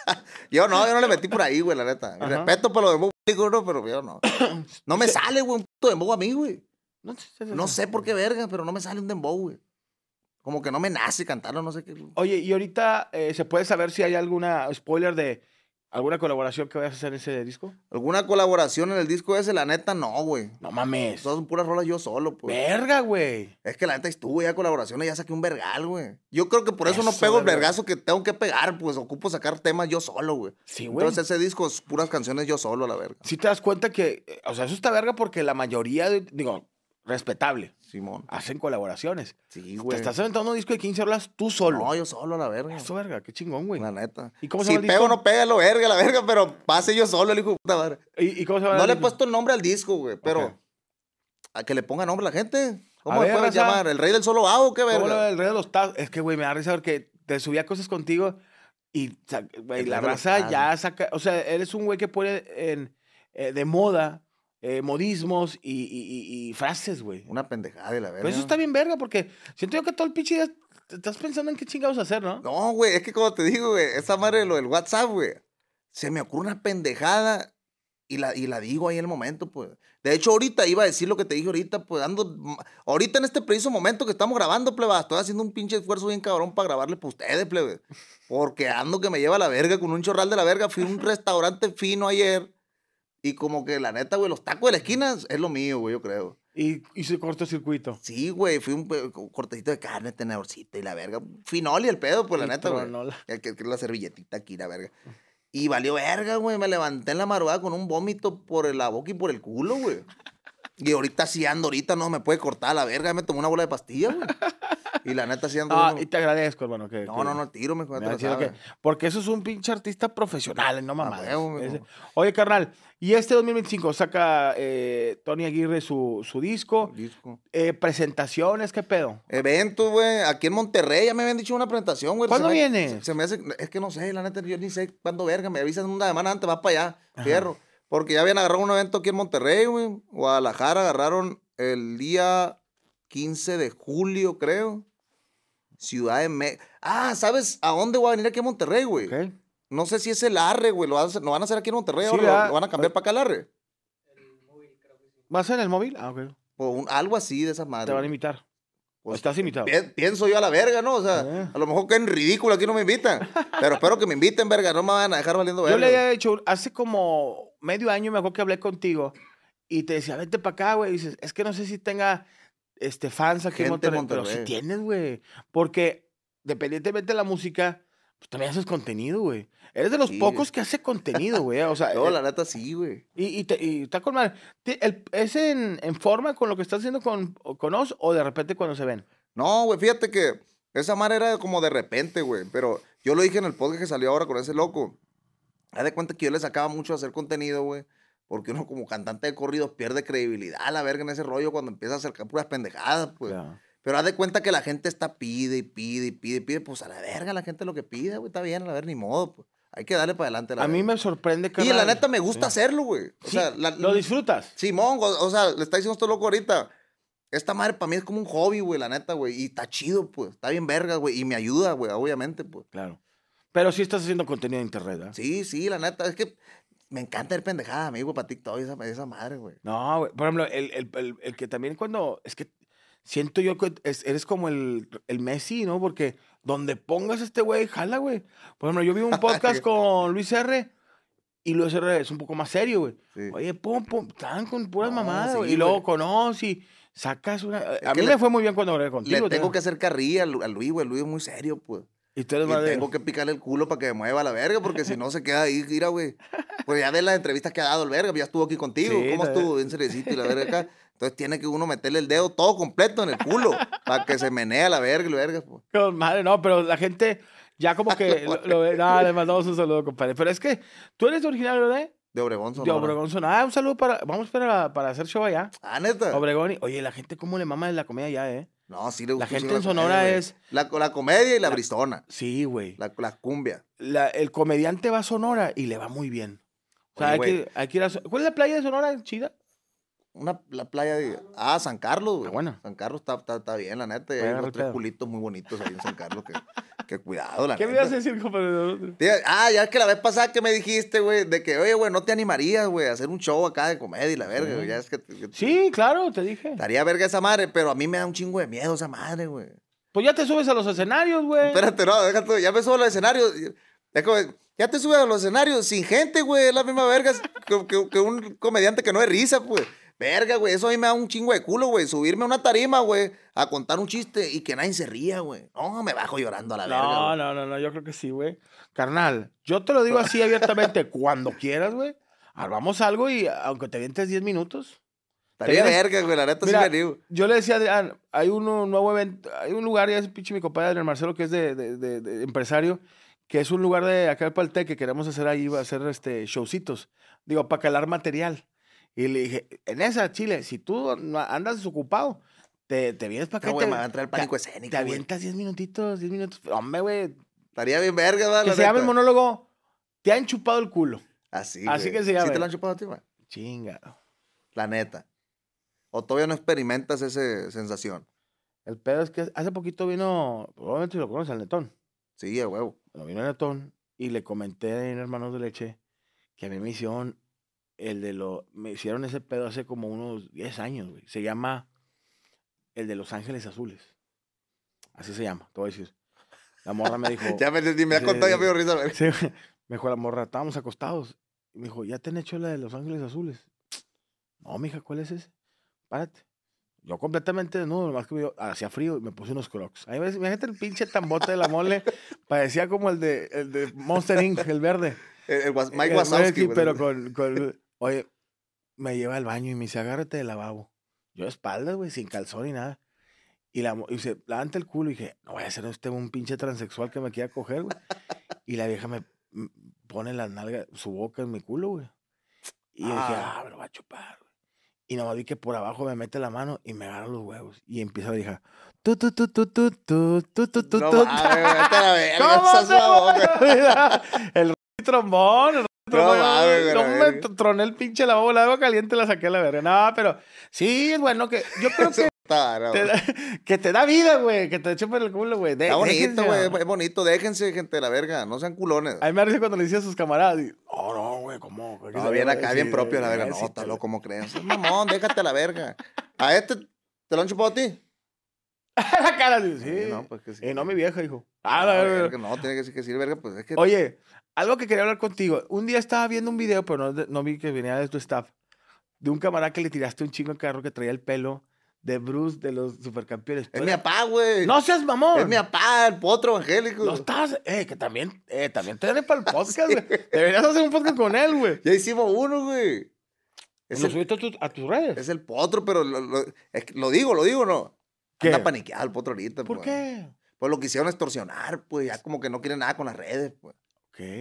Speaker 1: Yo no, yo no le metí por ahí, güey, la neta. Mi
Speaker 2: Ajá.
Speaker 1: respeto por los dembow ricos, no, pero yo no. No me sale, güey, un puto dembow a mí, güey.
Speaker 2: No, sé-
Speaker 1: No sé por qué verga, pero no me sale un dembow, güey. Como que no me nace cantarlo, no sé qué.
Speaker 2: Oye, y ahorita eh, se puede saber si hay alguna spoiler de alguna colaboración que vayas a hacer en ese disco.
Speaker 1: ¿Alguna colaboración en el disco ese? La neta, no, güey.
Speaker 2: No mames.
Speaker 1: Son puras rolas yo solo, pues.
Speaker 2: Verga, güey.
Speaker 1: Es que la neta estuvo ya colaboraciones, ya saqué un vergal, güey. Yo creo que por eso, no
Speaker 2: Eso,
Speaker 1: pego el
Speaker 2: verga.
Speaker 1: vergazo que tengo que pegar, pues ocupo sacar temas yo solo, güey.
Speaker 2: Sí, güey.
Speaker 1: Entonces ese disco es puras canciones yo solo, a la verga.
Speaker 2: Si te das cuenta que, eh, o sea, eso está verga porque la mayoría, de- digo, respetable,
Speaker 1: Simón.
Speaker 2: hacen colaboraciones.
Speaker 1: Sí,
Speaker 2: Te
Speaker 1: güey.
Speaker 2: estás aventando un disco de quince rolas tú solo.
Speaker 1: No, yo solo, a la verga.
Speaker 2: Eso, verga, qué chingón, güey.
Speaker 1: La neta.
Speaker 2: ¿Y cómo se
Speaker 1: si
Speaker 2: llama el
Speaker 1: pego
Speaker 2: disco?
Speaker 1: no pega, lo verga, la verga, pero pase yo solo, el hijo de puta madre.
Speaker 2: ¿Y, y cómo se llama
Speaker 1: No
Speaker 2: el
Speaker 1: le he
Speaker 2: disco?
Speaker 1: puesto el nombre al disco, güey, pero
Speaker 2: Ok.
Speaker 1: a que le ponga nombre a la gente. ¿Cómo
Speaker 2: A
Speaker 1: me
Speaker 2: ver,
Speaker 1: puedes
Speaker 2: raza.
Speaker 1: llamar? ¿El rey del solo A o qué
Speaker 2: ¿Cómo lo
Speaker 1: verga?
Speaker 2: del rey de los tazos? Es que, güey, me da risa porque te subía cosas contigo y, sa- güey,
Speaker 1: El
Speaker 2: la
Speaker 1: rey de los
Speaker 2: raza
Speaker 1: tazos.
Speaker 2: ya saca, o sea, eres un güey que pone en, eh, de moda eh, modismos y, y- y- y frases, güey.
Speaker 1: Una pendejada de la verga.
Speaker 2: Pero eso está bien verga porque siento yo que todo el pinche día te estás pensando en qué chingados hacer, ¿no?
Speaker 1: No, güey, es que como te digo, güey, esa madre de lo del WhatsApp, güey, se me ocurre una pendejada y la, y la digo ahí en el momento, pues. De hecho, ahorita iba a decir lo que te dije ahorita, pues, dando, ahorita en este preciso momento que estamos grabando, pleba, estoy haciendo un pinche esfuerzo bien cabrón para grabarle para ustedes, plebe. Porque ando que me lleva la verga con un chorral de la verga. Fui a un restaurante fino ayer y como que la neta, güey, los tacos de la esquina es lo mío, güey, yo creo.
Speaker 2: Y hice cortocircuito.
Speaker 1: Sí, güey, fui un pe- cortecito de carne, tenedorcita y la verga. Finoli el pedo, pues, la
Speaker 2: Y
Speaker 1: neta, güey.
Speaker 2: tronó la-
Speaker 1: Que, que, que la servilletita aquí, la verga. Y valió verga, güey. Me levanté en la madrugada con un vómito por la boca y por el culo, güey. Y ahorita sí ando, ahorita no me puede cortar la verga. Me tomé una bola de pastilla, güey. Y la neta sí ando.
Speaker 2: Ah,
Speaker 1: uno-
Speaker 2: y te agradezco, hermano. Que,
Speaker 1: No,
Speaker 2: que-
Speaker 1: no, no, tiro, me
Speaker 2: me
Speaker 1: te
Speaker 2: ha
Speaker 1: lo
Speaker 2: sido que-
Speaker 1: sabes.
Speaker 2: porque eso es un pinche artista profesional, no mamadas.
Speaker 1: huevo, mijo.
Speaker 2: Ese- Oye, carnal, y este dos mil veinticinco saca eh, Tony Aguirre su, su disco.
Speaker 1: Disco.
Speaker 2: Eh, presentaciones, ¿qué pedo?
Speaker 1: Eventos, güey. Aquí en Monterrey ya me habían dicho una presentación, güey.
Speaker 2: ¿Cuándo
Speaker 1: Se me-
Speaker 2: vienes?
Speaker 1: Se, se me hace. Es que no sé, la neta, yo ni sé cuándo verga. Me avisan una semana antes, vas para allá,
Speaker 2: Ajá.
Speaker 1: fierro. Porque ya habían agarrado un evento aquí en Monterrey, güey. Guadalajara agarraron el día quince de julio, creo. Ciudad de México. Ah, ¿sabes a dónde voy a venir aquí en Monterrey, güey?
Speaker 2: Ok.
Speaker 1: No sé si es el Arre, güey. ¿Lo, van a hacer- lo van a hacer aquí en Monterrey
Speaker 2: Sí,
Speaker 1: ahora?
Speaker 2: ¿verdad?
Speaker 1: ¿Lo, lo van a cambiar para acá el Arre?
Speaker 2: ¿Vas en el móvil? Ah, ok.
Speaker 1: O un- algo así de esas
Speaker 2: Te
Speaker 1: madres.
Speaker 2: van a invitar.
Speaker 1: Pues,
Speaker 2: ¿Estás invitado?
Speaker 1: Pi- Pienso yo a la verga, ¿no? O sea,
Speaker 2: Eh.
Speaker 1: a lo mejor quedan ridículo aquí no me invitan. Pero espero que me inviten, verga. No me van a dejar valiendo verga.
Speaker 2: Yo le había dicho, hace como medio año me acuerdo que hablé contigo y te decía, vente para acá, güey. Y dices, es que no sé si tenga este, fans aquí en
Speaker 1: Gente en
Speaker 2: Monterrey. Pero
Speaker 1: Monterrey.
Speaker 2: sí tienes, güey. Porque dependientemente de la música, pues también haces contenido, güey. Eres de los
Speaker 1: Sí.
Speaker 2: pocos que hace contenido, güey. O sea,
Speaker 1: No,
Speaker 2: eh,
Speaker 1: la neta sí, güey.
Speaker 2: y, y, te- y está con madre. Ti- el- ¿Es en, en forma con lo que estás haciendo con, con Oz o de repente cuando se ven?
Speaker 1: No, güey, fíjate que esa madre era como de repente, güey. Pero yo lo dije en el podcast que salió ahora con ese loco. Haz de cuenta que yo le sacaba mucho a hacer contenido, güey. Porque uno como cantante de corridos pierde credibilidad a la verga en ese rollo cuando empieza a acercar puras pendejadas, pues.
Speaker 2: Claro.
Speaker 1: Pero haz de cuenta que la gente está pide y pide y pide y pide. Pues a la verga la gente lo que pide, güey. Está bien, a la verga, ni modo, pues. Hay que darle para adelante. La
Speaker 2: A mí
Speaker 1: verga.
Speaker 2: me sorprende,
Speaker 1: Y
Speaker 2: carnal.
Speaker 1: la neta me gusta
Speaker 2: Sí.
Speaker 1: hacerlo, güey. O
Speaker 2: Sí,
Speaker 1: sea, la-
Speaker 2: lo disfrutas.
Speaker 1: Simón, o, o sea, le está diciendo esto loco ahorita. Esta madre para mí es como un hobby, güey, la neta, güey. Y está chido, pues. Está bien verga, güey. Y me ayuda, güey, obviamente, pues.
Speaker 2: Claro. Pero sí estás haciendo contenido en internet, ¿eh?
Speaker 1: Sí, sí, la neta. Es que me encanta ver pendejada, amigo, para TikTok esa, esa madre, güey.
Speaker 2: No, güey. Por ejemplo, el, el, el, el que también cuando... Es que siento yo que es- eres como el, el Messi, ¿no? Porque donde pongas este güey, jala, güey. Por ejemplo, yo vi un podcast con Luis R. Y Luis R es un poco más serio, güey.
Speaker 1: Sí.
Speaker 2: Oye, pum, pum, están con puras
Speaker 1: No,
Speaker 2: mamadas, güey.
Speaker 1: sí,
Speaker 2: y luego
Speaker 1: güey.
Speaker 2: conoces y sacas una... A
Speaker 1: que
Speaker 2: mí
Speaker 1: le-
Speaker 2: me fue muy bien cuando hablé contigo.
Speaker 1: Le tengo
Speaker 2: ¿no?
Speaker 1: que hacer carrilla al, al Luis, güey. Luis es muy serio, pues.
Speaker 2: Y tú eres
Speaker 1: Y
Speaker 2: más de...
Speaker 1: tengo que picarle el culo para que me mueva la verga, porque si no se queda ahí, mira, güey. Pues ya de las entrevistas que ha dado el verga, ya estuvo aquí contigo.
Speaker 2: Sí,
Speaker 1: ¿Cómo
Speaker 2: está
Speaker 1: estuvo? Bien seriecito y la verga acá. Entonces tiene que uno meterle el dedo todo completo en el culo para que se menea la verga y la verga, pues.
Speaker 2: Con madre, no, pero la gente ya como que lo, lo ve. No, le mandamos un saludo, compadre. Pero es que tú eres originario de,
Speaker 1: De Obregón,
Speaker 2: de
Speaker 1: Sonora.
Speaker 2: Obregón, Sonora. Ah, un saludo para. Vamos para, para hacer show allá.
Speaker 1: Ah, neta.
Speaker 2: Obregón. Y, oye, la gente, ¿cómo le mama de la comida allá, eh?
Speaker 1: No, sí le
Speaker 2: La
Speaker 1: gusta un
Speaker 2: gente
Speaker 1: chingo
Speaker 2: en Sonora
Speaker 1: comedia, güey.
Speaker 2: es-
Speaker 1: La, la comedia y la,
Speaker 2: La-
Speaker 1: bristona.
Speaker 2: Sí, güey.
Speaker 1: La, la cumbia.
Speaker 2: La- el comediante va a Sonora y le va muy bien. O sea,
Speaker 1: Oye,
Speaker 2: hay,
Speaker 1: güey.
Speaker 2: que, hay que ir a. So- ¿Cuál es la playa de Sonora? ¿Chida?
Speaker 1: Una, la playa de... Ah, San Carlos, güey.
Speaker 2: Está buena.
Speaker 1: San Carlos está, está, está bien, la neta. y
Speaker 2: Voy a
Speaker 1: Hay
Speaker 2: agarrar
Speaker 1: unos tres
Speaker 2: pedo.
Speaker 1: culitos muy bonitos ahí en San Carlos. Que, que cuidado, la
Speaker 2: ¿Qué me
Speaker 1: neta.
Speaker 2: ibas a decir, compadre?
Speaker 1: Tía, Ah, ya es que la vez pasada que me dijiste, güey, de que, oye, güey, no te animarías, güey, a hacer un show acá de comedia y la verga, güey. Ya es que... que-
Speaker 2: Sí, claro, te dije.
Speaker 1: Estaría verga esa madre, pero a mí me da un chingo de miedo esa madre, güey.
Speaker 2: Pues ya te subes a los escenarios, güey.
Speaker 1: Espérate, no, déjate, ya me subo a los escenarios. Es como, ya te subes a los escenarios sin gente, güey, es la misma verga que, que- que un comediante que no es risa, pues. Verga, güey, eso a mí me da un chingo de culo, güey. Subirme a una tarima, güey, a contar un chiste y que nadie se ría, güey. No, me bajo llorando a la verga.
Speaker 2: No,
Speaker 1: güey.
Speaker 2: no, no, no, yo creo que sí, güey. Carnal, yo te lo digo así abiertamente, cuando quieras, güey, armamos algo y aunque te vientes diez minutos.
Speaker 1: Estaría
Speaker 2: vienes-
Speaker 1: verga, güey, la neta
Speaker 2: Mira,
Speaker 1: sí me digo.
Speaker 2: yo le decía a Adrián, hay un nuevo evento, hay un lugar, ya es pinche mi compadre Adrián Marcelo, que es de, de- de- de empresario, que es un lugar de acá de Paltec que queremos hacer ahí, va a hacer este, showcitos, digo, para calar material. Y le dije, en esa, Chile, si tú no andas desocupado, te, te vienes para acá
Speaker 1: No,
Speaker 2: y
Speaker 1: güey,
Speaker 2: te,
Speaker 1: me va a entrar el pánico
Speaker 2: te-
Speaker 1: escénico,
Speaker 2: te
Speaker 1: güey.
Speaker 2: avientas diez minutitos, diez minutos. Hombre, güey,
Speaker 1: Estaría bien verga, ¿verdad?
Speaker 2: que
Speaker 1: La
Speaker 2: se llama el
Speaker 1: neta.
Speaker 2: monólogo, te han chupado el culo.
Speaker 1: Así,
Speaker 2: Así
Speaker 1: güey.
Speaker 2: que se llama.
Speaker 1: ¿Sí te lo han chupado a ti, güey?
Speaker 2: Chinga.
Speaker 1: La neta. ¿O todavía no experimentas esa sensación?
Speaker 2: El pedo es que hace poquito vino, probablemente lo conoces, al Netón.
Speaker 1: Sí, a huevo.
Speaker 2: Bueno, vino el Netón y le comenté en Hermanos de Leche que a mí me hicieron el de lo, me hicieron ese pedo hace como unos diez años, güey. Se llama el de Los Ángeles Azules. Así se llama, te voy a decir. La morra me dijo,
Speaker 1: Ya me entendí, me ha
Speaker 2: Sí,
Speaker 1: contado, ya
Speaker 2: sí.
Speaker 1: me dio risa. güey.
Speaker 2: sí, me dijo la morra, estábamos acostados. Y me dijo, ¿ya te han hecho la de Los Ángeles Azules? No, mija, ¿cuál es ese? Párate. Yo completamente desnudo, nomás que me dio- hacía frío y me puse unos crocs. Ahí ves, imagínate el pinche tambote de la mole, parecía como el de, el de Monster incorporated, el verde.
Speaker 1: El, el was- Mike
Speaker 2: El
Speaker 1: Wazowski.
Speaker 2: Wazowski,
Speaker 1: güey.
Speaker 2: pero con, con, oye, me lleva al baño y me dice, agárrate del lavabo. Yo de espaldas, güey, sin calzón ni nada. Y, la, mo- y dice, levanta el culo. Y dije, no voy a ser usted un pinche transexual que me quiera coger, güey. Y la vieja me m- pone la nalga, su boca en mi culo, güey. Y yo dije,
Speaker 1: Ah.
Speaker 2: ah, me lo va a chupar, güey. Y nomás vi que por abajo me mete la mano y me agarra los huevos. Y empieza la vieja, tu, tu, tu, tu, tu, tu, tu, tu, tu,
Speaker 1: No
Speaker 2: tu.
Speaker 1: mames, vete a la verga,
Speaker 2: ¿Cómo
Speaker 1: esa es
Speaker 2: te
Speaker 1: la boca.
Speaker 2: voy a olvidar? El trombón, el trombón.
Speaker 1: mames, güey,
Speaker 2: No
Speaker 1: la
Speaker 2: me
Speaker 1: verga.
Speaker 2: t- troné el pinche lavabo, la agua caliente la saqué a la verga. No, pero sí, es bueno que yo creo que
Speaker 1: Está, no,
Speaker 2: te, da, que te da vida, güey, que te chupen el culo, güey. De-
Speaker 1: Está bonito,
Speaker 2: déjense,
Speaker 1: güey.
Speaker 2: güey.
Speaker 1: Es bonito. Déjense, gente de la verga. No sean culones.
Speaker 2: A mí me parece cuando le decía a sus camaradas, y, oh, no, güey, ¿cómo? ¿Qué
Speaker 1: No,
Speaker 2: se
Speaker 1: bien
Speaker 2: ve?
Speaker 1: acá,
Speaker 2: Sí,
Speaker 1: bien propio la verga.
Speaker 2: sí,
Speaker 1: No,
Speaker 2: sí,
Speaker 1: está
Speaker 2: te-
Speaker 1: loco, como crees. Mamón, déjate a la verga. ¿A este te lo han chupado a ti?
Speaker 2: La cara, así, sí.
Speaker 1: Sí, no, pues que sí.
Speaker 2: Y no mi vieja, hijo. Ah,
Speaker 1: No,
Speaker 2: la
Speaker 1: verga,
Speaker 2: verga.
Speaker 1: no, tiene que decir que sí, verga. Pues es que.
Speaker 2: Oye, algo que quería hablar contigo. Un día estaba viendo un video, pero no, de- no vi que venía de tu staff, de un camarada que le tiraste un chingo en carro que traía el pelo de Bruce de los supercampeones.
Speaker 1: Es
Speaker 2: Tú
Speaker 1: mi
Speaker 2: eres-
Speaker 1: papá, güey.
Speaker 2: No seas mamón.
Speaker 1: Es mi papá, el potro evangélico.
Speaker 2: No estás, eh, que también, eh, también te dan para el podcast, güey. Deberías hacer un podcast con él, güey.
Speaker 1: Ya hicimos uno, güey. Es
Speaker 2: Lo
Speaker 1: el,
Speaker 2: subiste a, tu- a tus redes.
Speaker 1: es el potro, pero lo, lo- es que lo digo, lo digo, ¿no?
Speaker 2: ¿Qué?
Speaker 1: Anda paniqueado el potro ahorita.
Speaker 2: ¿Por
Speaker 1: pues.
Speaker 2: qué?
Speaker 1: Pues lo quisieron extorsionar, pues ya como que no quiere nada con las redes, pues.
Speaker 2: Ok.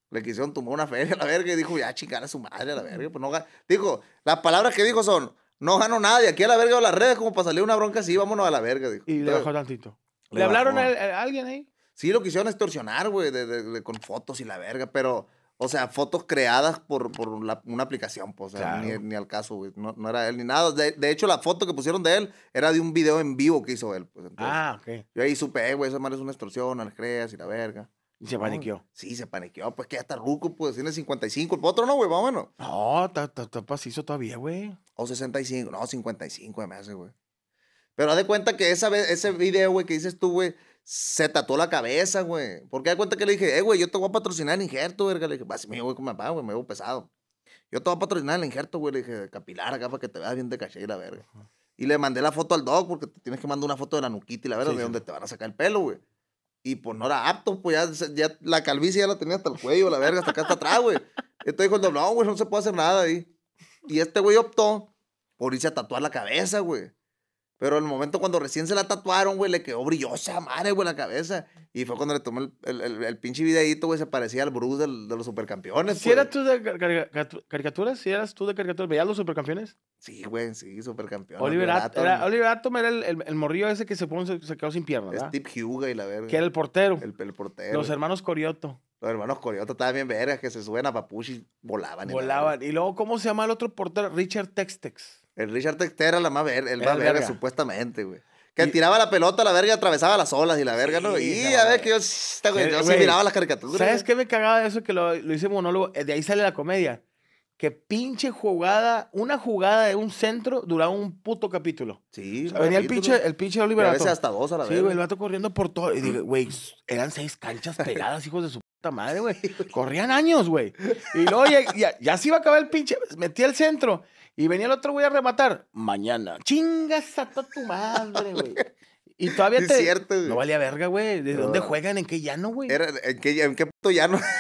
Speaker 1: Le quisieron tumbar una feria a la verga y dijo, ya chingar a su madre a la verga. Pues no ga-". Dijo, las palabras que dijo son, no gano nada, de aquí a la verga o las redes como para salir una bronca así, vámonos a la verga, dijo.
Speaker 2: Y le
Speaker 1: Entonces,
Speaker 2: bajó tantito.
Speaker 1: le
Speaker 2: ¿Le hablaron
Speaker 1: bajó.
Speaker 2: a, a alguien ahí?
Speaker 1: Sí, lo quisieron extorsionar, güey, de, de- de- con fotos y la verga, pero, o sea, fotos creadas por, por la- una aplicación, pues, o sea,
Speaker 2: Claro.
Speaker 1: ni, ni al caso, güey, no, no era él ni nada. De, de hecho, la foto que pusieron de él era de un video en vivo que hizo él, pues, entonces,
Speaker 2: Ah, ok.
Speaker 1: yo ahí supe, eh, güey, esa madre es una extorsión, no le creas y la verga.
Speaker 2: Y se
Speaker 1: No,
Speaker 2: paniqueó.
Speaker 1: Sí, se paniqueó, pues, que ya está ruco, pues, tiene cincuenta y cinco, el otro no, güey, más o menos.
Speaker 2: No, está está- está pacizo todavía, güey.
Speaker 1: O sesenta y cinco, no, cincuenta y cinco me hace, güey. Pero haz de cuenta que esa vez, ese video, güey, que dices tú, güey, se tatuó la cabeza, güey. Porque haz de cuenta que le dije, eh, güey, yo te voy a patrocinar el injerto, verga. Le dije, vas, me voy con mi papá, güey, me veo pesado. Yo te voy a patrocinar el injerto, güey, le dije, capilar acá para que te veas bien de caché y la verga. Y le mandé la foto al doc, porque te tienes que mandar una foto de la nuquita y la verga,
Speaker 2: Sí,
Speaker 1: de
Speaker 2: sí.
Speaker 1: donde te van a sacar el pelo, güey. Y pues no era apto, pues ya, se- ya la calvicie ya la tenía hasta el cuello, la verga, hasta acá hasta atrás, güey. Entonces dijo el doc, no, güey, no se puede hacer nada ahí. Y este güey optó por irse a tatuar la cabeza, güey. Pero en el momento cuando recién se la tatuaron, güey, le quedó brillosa madre, güey, la cabeza. Y fue cuando le tomé el, el, el, el pinche videíto, güey, se parecía al Bruce del- de los supercampeones,
Speaker 2: ¿Si
Speaker 1: pues.
Speaker 2: eras tú de car- car- carica- caricaturas? ¿Si eras tú de caricaturas? ¿Veías los supercampeones?
Speaker 1: Sí, güey, sí, supercampeón.
Speaker 2: Oliver, At-
Speaker 1: Atom,
Speaker 2: era, Oliver Atom era el, el, el morrillo ese que se, pone, se, se quedó sin piernas, ¿verdad?
Speaker 1: Steve Huga y la verga.
Speaker 2: Que era el portero.
Speaker 1: el, el portero.
Speaker 2: Los hermanos Corioto.
Speaker 1: Los hermanos Corioto estaban bien vergas, que se suben a papuchi y volaban. y la
Speaker 2: Volaban.
Speaker 1: verga.
Speaker 2: Y luego, ¿cómo se llama el otro portero? Richard Textex.
Speaker 1: El Richard Texter era la más verga, el
Speaker 2: Era
Speaker 1: más
Speaker 2: el
Speaker 1: verga,
Speaker 2: verga.
Speaker 1: supuestamente, güey. Que
Speaker 2: Y-
Speaker 1: tiraba la pelota, la verga, y atravesaba las olas y la verga, ¿no?
Speaker 2: Sí,
Speaker 1: Y
Speaker 2: no,
Speaker 1: a ver
Speaker 2: güey.
Speaker 1: que yo, esta, güey,
Speaker 2: Sí,
Speaker 1: yo sí
Speaker 2: güey.
Speaker 1: miraba las caricaturas.
Speaker 2: ¿Sabes
Speaker 1: güey.
Speaker 2: qué me cagaba de eso? Que lo, lo hice monólogo. Eh, De ahí sale la comedia. Que pinche jugada, una jugada de un centro duraba un puto capítulo.
Speaker 1: Sí.
Speaker 2: O sea, venía el
Speaker 1: capítulo.
Speaker 2: pinche, el pinche
Speaker 1: Y
Speaker 2: Oliver
Speaker 1: a veces
Speaker 2: Atom.
Speaker 1: hasta dos a la
Speaker 2: Sí,
Speaker 1: verga.
Speaker 2: güey, el vato corriendo por todo. Y digo, güey, eran seis canchas pegadas, hijos de su puta madre, güey. Corrían años, güey. Y luego ya, ya, ya se iba a acabar el pinche. Metía el centro. Y venía el otro güey a rematar. Mañana. Chingas a toda tu madre, güey. Y todavía
Speaker 1: Sí,
Speaker 2: te.
Speaker 1: es cierto, güey.
Speaker 2: No valía verga, güey. ¿De
Speaker 1: No.
Speaker 2: dónde juegan? ¿En qué llano, güey?
Speaker 1: Era, ¿en, qué, ¿En qué punto ya no?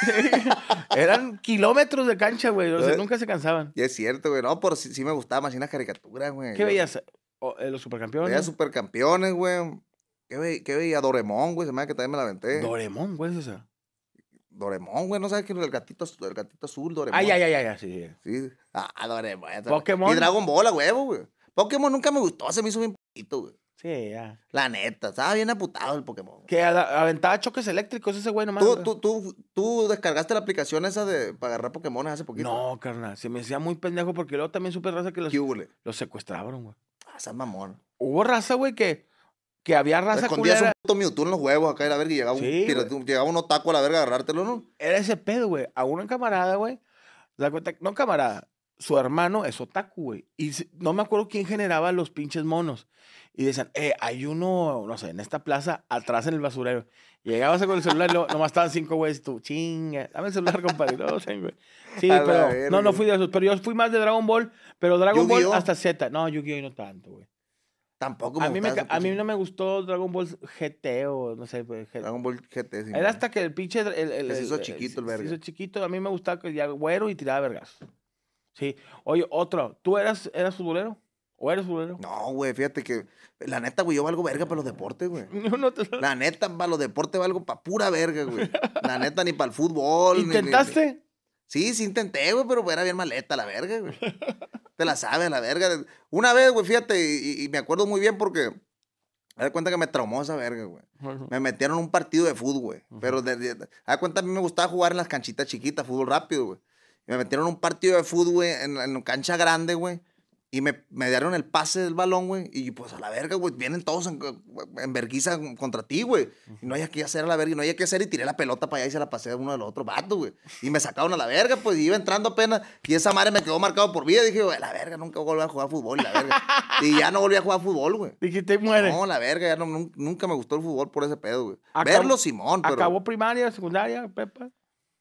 Speaker 2: Eran kilómetros de cancha, güey. O sea,
Speaker 1: Eh.
Speaker 2: nunca se cansaban.
Speaker 1: Y es cierto, güey. No, pero sí, sí me gustaba más las caricaturas, güey.
Speaker 2: ¿Qué
Speaker 1: Yo
Speaker 2: veías? O, eh, los supercampeones.
Speaker 1: Veía supercampeones, güey. ¿Qué, ve, ¿Qué veía? Doremón, güey. Se me hace que también me la aventé.
Speaker 2: Doremón, güey, es esa.
Speaker 1: Doremón, güey. ¿No sabes quién es el gatito, el gatito azul, Doremón?
Speaker 2: Ay, ay, ay, ay, sí.
Speaker 1: Sí. Ah, Doremón. esa-
Speaker 2: Pokémon.
Speaker 1: Y Dragon Ball, a huevo, güey. Pokémon nunca me gustó. Se me hizo bien poquito, güey.
Speaker 2: Sí, ya.
Speaker 1: La neta. Estaba bien aputado el Pokémon.
Speaker 2: Que a- aventaba choques eléctricos ese güey nomás.
Speaker 1: ¿Tú,
Speaker 2: güey.
Speaker 1: tú, tú, tú descargaste la aplicación esa de para agarrar Pokémon hace poquito?
Speaker 2: No, carnal, se me hacía muy pendejo porque luego también supe raza que los,
Speaker 1: ¿Qué hubo, le?
Speaker 2: los secuestraron, güey.
Speaker 1: Ah, esa mamón.
Speaker 2: Hubo raza, güey, que, que había raza
Speaker 1: Escondías
Speaker 2: culera.
Speaker 1: un puto Mewtwo en los huevos acá y la verga y llegaba,
Speaker 2: Sí,
Speaker 1: un, pirata- llegaba un otaku a la verga a agarrártelo, ¿no?
Speaker 2: Era ese pedo, güey. A una camarada, güey. ¿Te das cuenta? No camarada. Su hermano es otaku, güey. Y se- no me acuerdo quién generaba los pinches monos. Y decían, eh, hay uno, no sé, en esta plaza, atrás en el basurero. Y llegabas con el celular y lo- nomás estaban cinco güeyes. Tú, chinga, dame el celular, compadre. No, sé, güey. Sí,
Speaker 1: A la
Speaker 2: pero
Speaker 1: verga.
Speaker 2: no, no fui de esos. Pero yo fui más de Dragon Ball. Pero Dragon Ball
Speaker 1: Yu-Gi-Oh.
Speaker 2: hasta Z. No, Yu-Gi-Oh no tanto, güey.
Speaker 1: Tampoco me
Speaker 2: A mí, me,
Speaker 1: gustaba
Speaker 2: ca-
Speaker 1: esa
Speaker 2: a mí
Speaker 1: pinche-
Speaker 2: no me gustó Dragon Ball G T o no sé. pues, G-
Speaker 1: Dragon Ball G T. sí,
Speaker 2: Era
Speaker 1: man.
Speaker 2: hasta que el pinche. El, el,
Speaker 1: Que se
Speaker 2: el-
Speaker 1: hizo
Speaker 2: el-
Speaker 1: chiquito el
Speaker 2: se-
Speaker 1: verga.
Speaker 2: Se hizo chiquito. A mí me gustaba que ya güero y tiraba vergas. Sí. Oye, otro. ¿Tú eras, eras futbolero? ¿O eres futbolero?
Speaker 1: No, güey, fíjate que la neta, güey, yo valgo verga para los deportes, güey.
Speaker 2: No, no te-
Speaker 1: La neta, para los deportes valgo para pura verga, güey. La neta, ni para el fútbol. ni- ni-
Speaker 2: ¿Intentaste?
Speaker 1: Sí, sí intenté, güey, pero era bien maleta la verga, güey. Te la sabes, la verga. Una vez, güey, fíjate, y, y me acuerdo muy bien porque me da cuenta que me traumó esa verga, güey. Me metieron en un partido de fútbol, güey. Pero de, de, de- da cuenta, a mí me gustaba jugar en las canchitas chiquitas, fútbol rápido, güey. Y me metieron en un partido de fútbol, güey, en, en cancha grande, güey. Y me, me dieron el pase del balón, güey. Y pues a la verga, güey. Vienen todos en, en verguiza contra ti, güey. Y no había que hacer a la verga. Y no había que hacer. Y tiré la pelota para allá y se la pasé a uno de los otros vatos, güey. Y me sacaron a la verga, pues. Y iba entrando apenas. Y esa madre me quedó marcado por vida. Dije, güey, la verga, nunca volví a jugar fútbol. Y la verga. Y ya no volví a jugar fútbol, güey.
Speaker 2: Dijiste, muere.
Speaker 1: No, la verga. Ya no, nun- nunca me gustó el fútbol por ese pedo, güey.
Speaker 2: Acabó-
Speaker 1: Verlo, Simón, pero.
Speaker 2: ¿Acabó primaria, secundaria, prepa?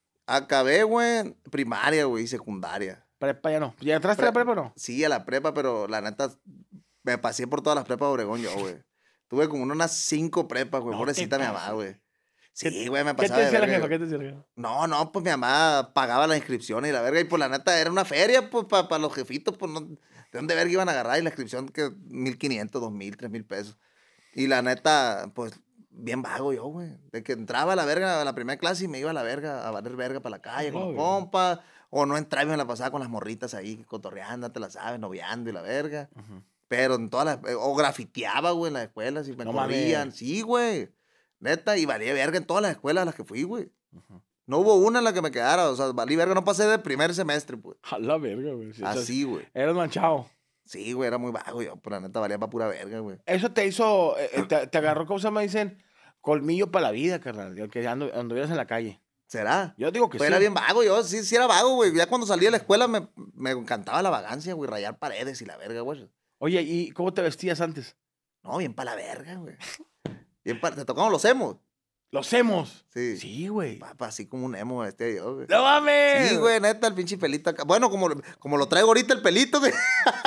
Speaker 1: Acabé, güey, primaria, güey, y secundaria.
Speaker 2: Prepa ya no. ¿Ya entraste a la prepa o no?
Speaker 1: Sí, a la prepa, pero la neta, me pasé por todas las prepas de Obregón yo, güey. Tuve como unas cinco prepas, güey.
Speaker 2: No
Speaker 1: Pobrecita
Speaker 2: te
Speaker 1: mi mamá,
Speaker 2: pases.
Speaker 1: güey.
Speaker 2: ¿Qué-
Speaker 1: Sí, güey, me
Speaker 2: ¿Qué te
Speaker 1: pasaba de
Speaker 2: decía la
Speaker 1: verga,
Speaker 2: jefa?
Speaker 1: güey.
Speaker 2: ¿Qué te decía la jefa?
Speaker 1: No, no, pues mi mamá pagaba la inscripción y la verga. Y pues la neta era una feria, pues para los jefitos, pues no. ¿De dónde verga iban a agarrar? Y la inscripción que mil quinientos, dos mil, tres mil pesos. Y la neta, pues bien vago yo, güey. De que entraba a la verga a la primera clase y me iba a la verga, a valer verga para la calle con
Speaker 2: No,
Speaker 1: los
Speaker 2: güey.
Speaker 1: compas. O no entraba y me la pasaba con las morritas ahí, cotorreando, te la sabes, noviando y la verga.
Speaker 2: Ujú.
Speaker 1: Pero en todas las... O grafiteaba, güey, en las escuelas y me
Speaker 2: No
Speaker 1: corrían.
Speaker 2: mames.
Speaker 1: Sí, güey. Neta, y valía verga en todas las escuelas a las que fui, güey.
Speaker 2: Ujú.
Speaker 1: No hubo una en la que me quedara. O sea, valí verga, no pasé del primer semestre, pues.
Speaker 2: A la verga, güey. Sí, entonces,
Speaker 1: Así, güey.
Speaker 2: eras manchado.
Speaker 1: Sí, güey, era muy vago yo. Pero la neta valía para pura verga, güey.
Speaker 2: Eso te hizo, eh, eh, te, te agarró, ¿cómo se llama? Dicen, colmillo para la vida, carnal. de Que andu- anduvieras en la calle.
Speaker 1: ¿Será?
Speaker 2: Yo digo que
Speaker 1: Pues
Speaker 2: sí.
Speaker 1: era bien vago, yo sí, sí era vago, güey. Ya cuando salí de la escuela me, me encantaba la vagancia, güey, rayar paredes y la verga, güey.
Speaker 2: Oye, ¿y cómo te vestías antes?
Speaker 1: No, bien para la verga, güey. Bien para... ¿Te tocamos los emos?
Speaker 2: Los hemos.
Speaker 1: Sí.
Speaker 2: Sí, güey.
Speaker 1: Papá, así como un emo este yo, güey.
Speaker 2: ¡No mames!
Speaker 1: Sí, güey, neta, el pinche pelito acá. Bueno, como, como lo traigo ahorita el pelito, güey.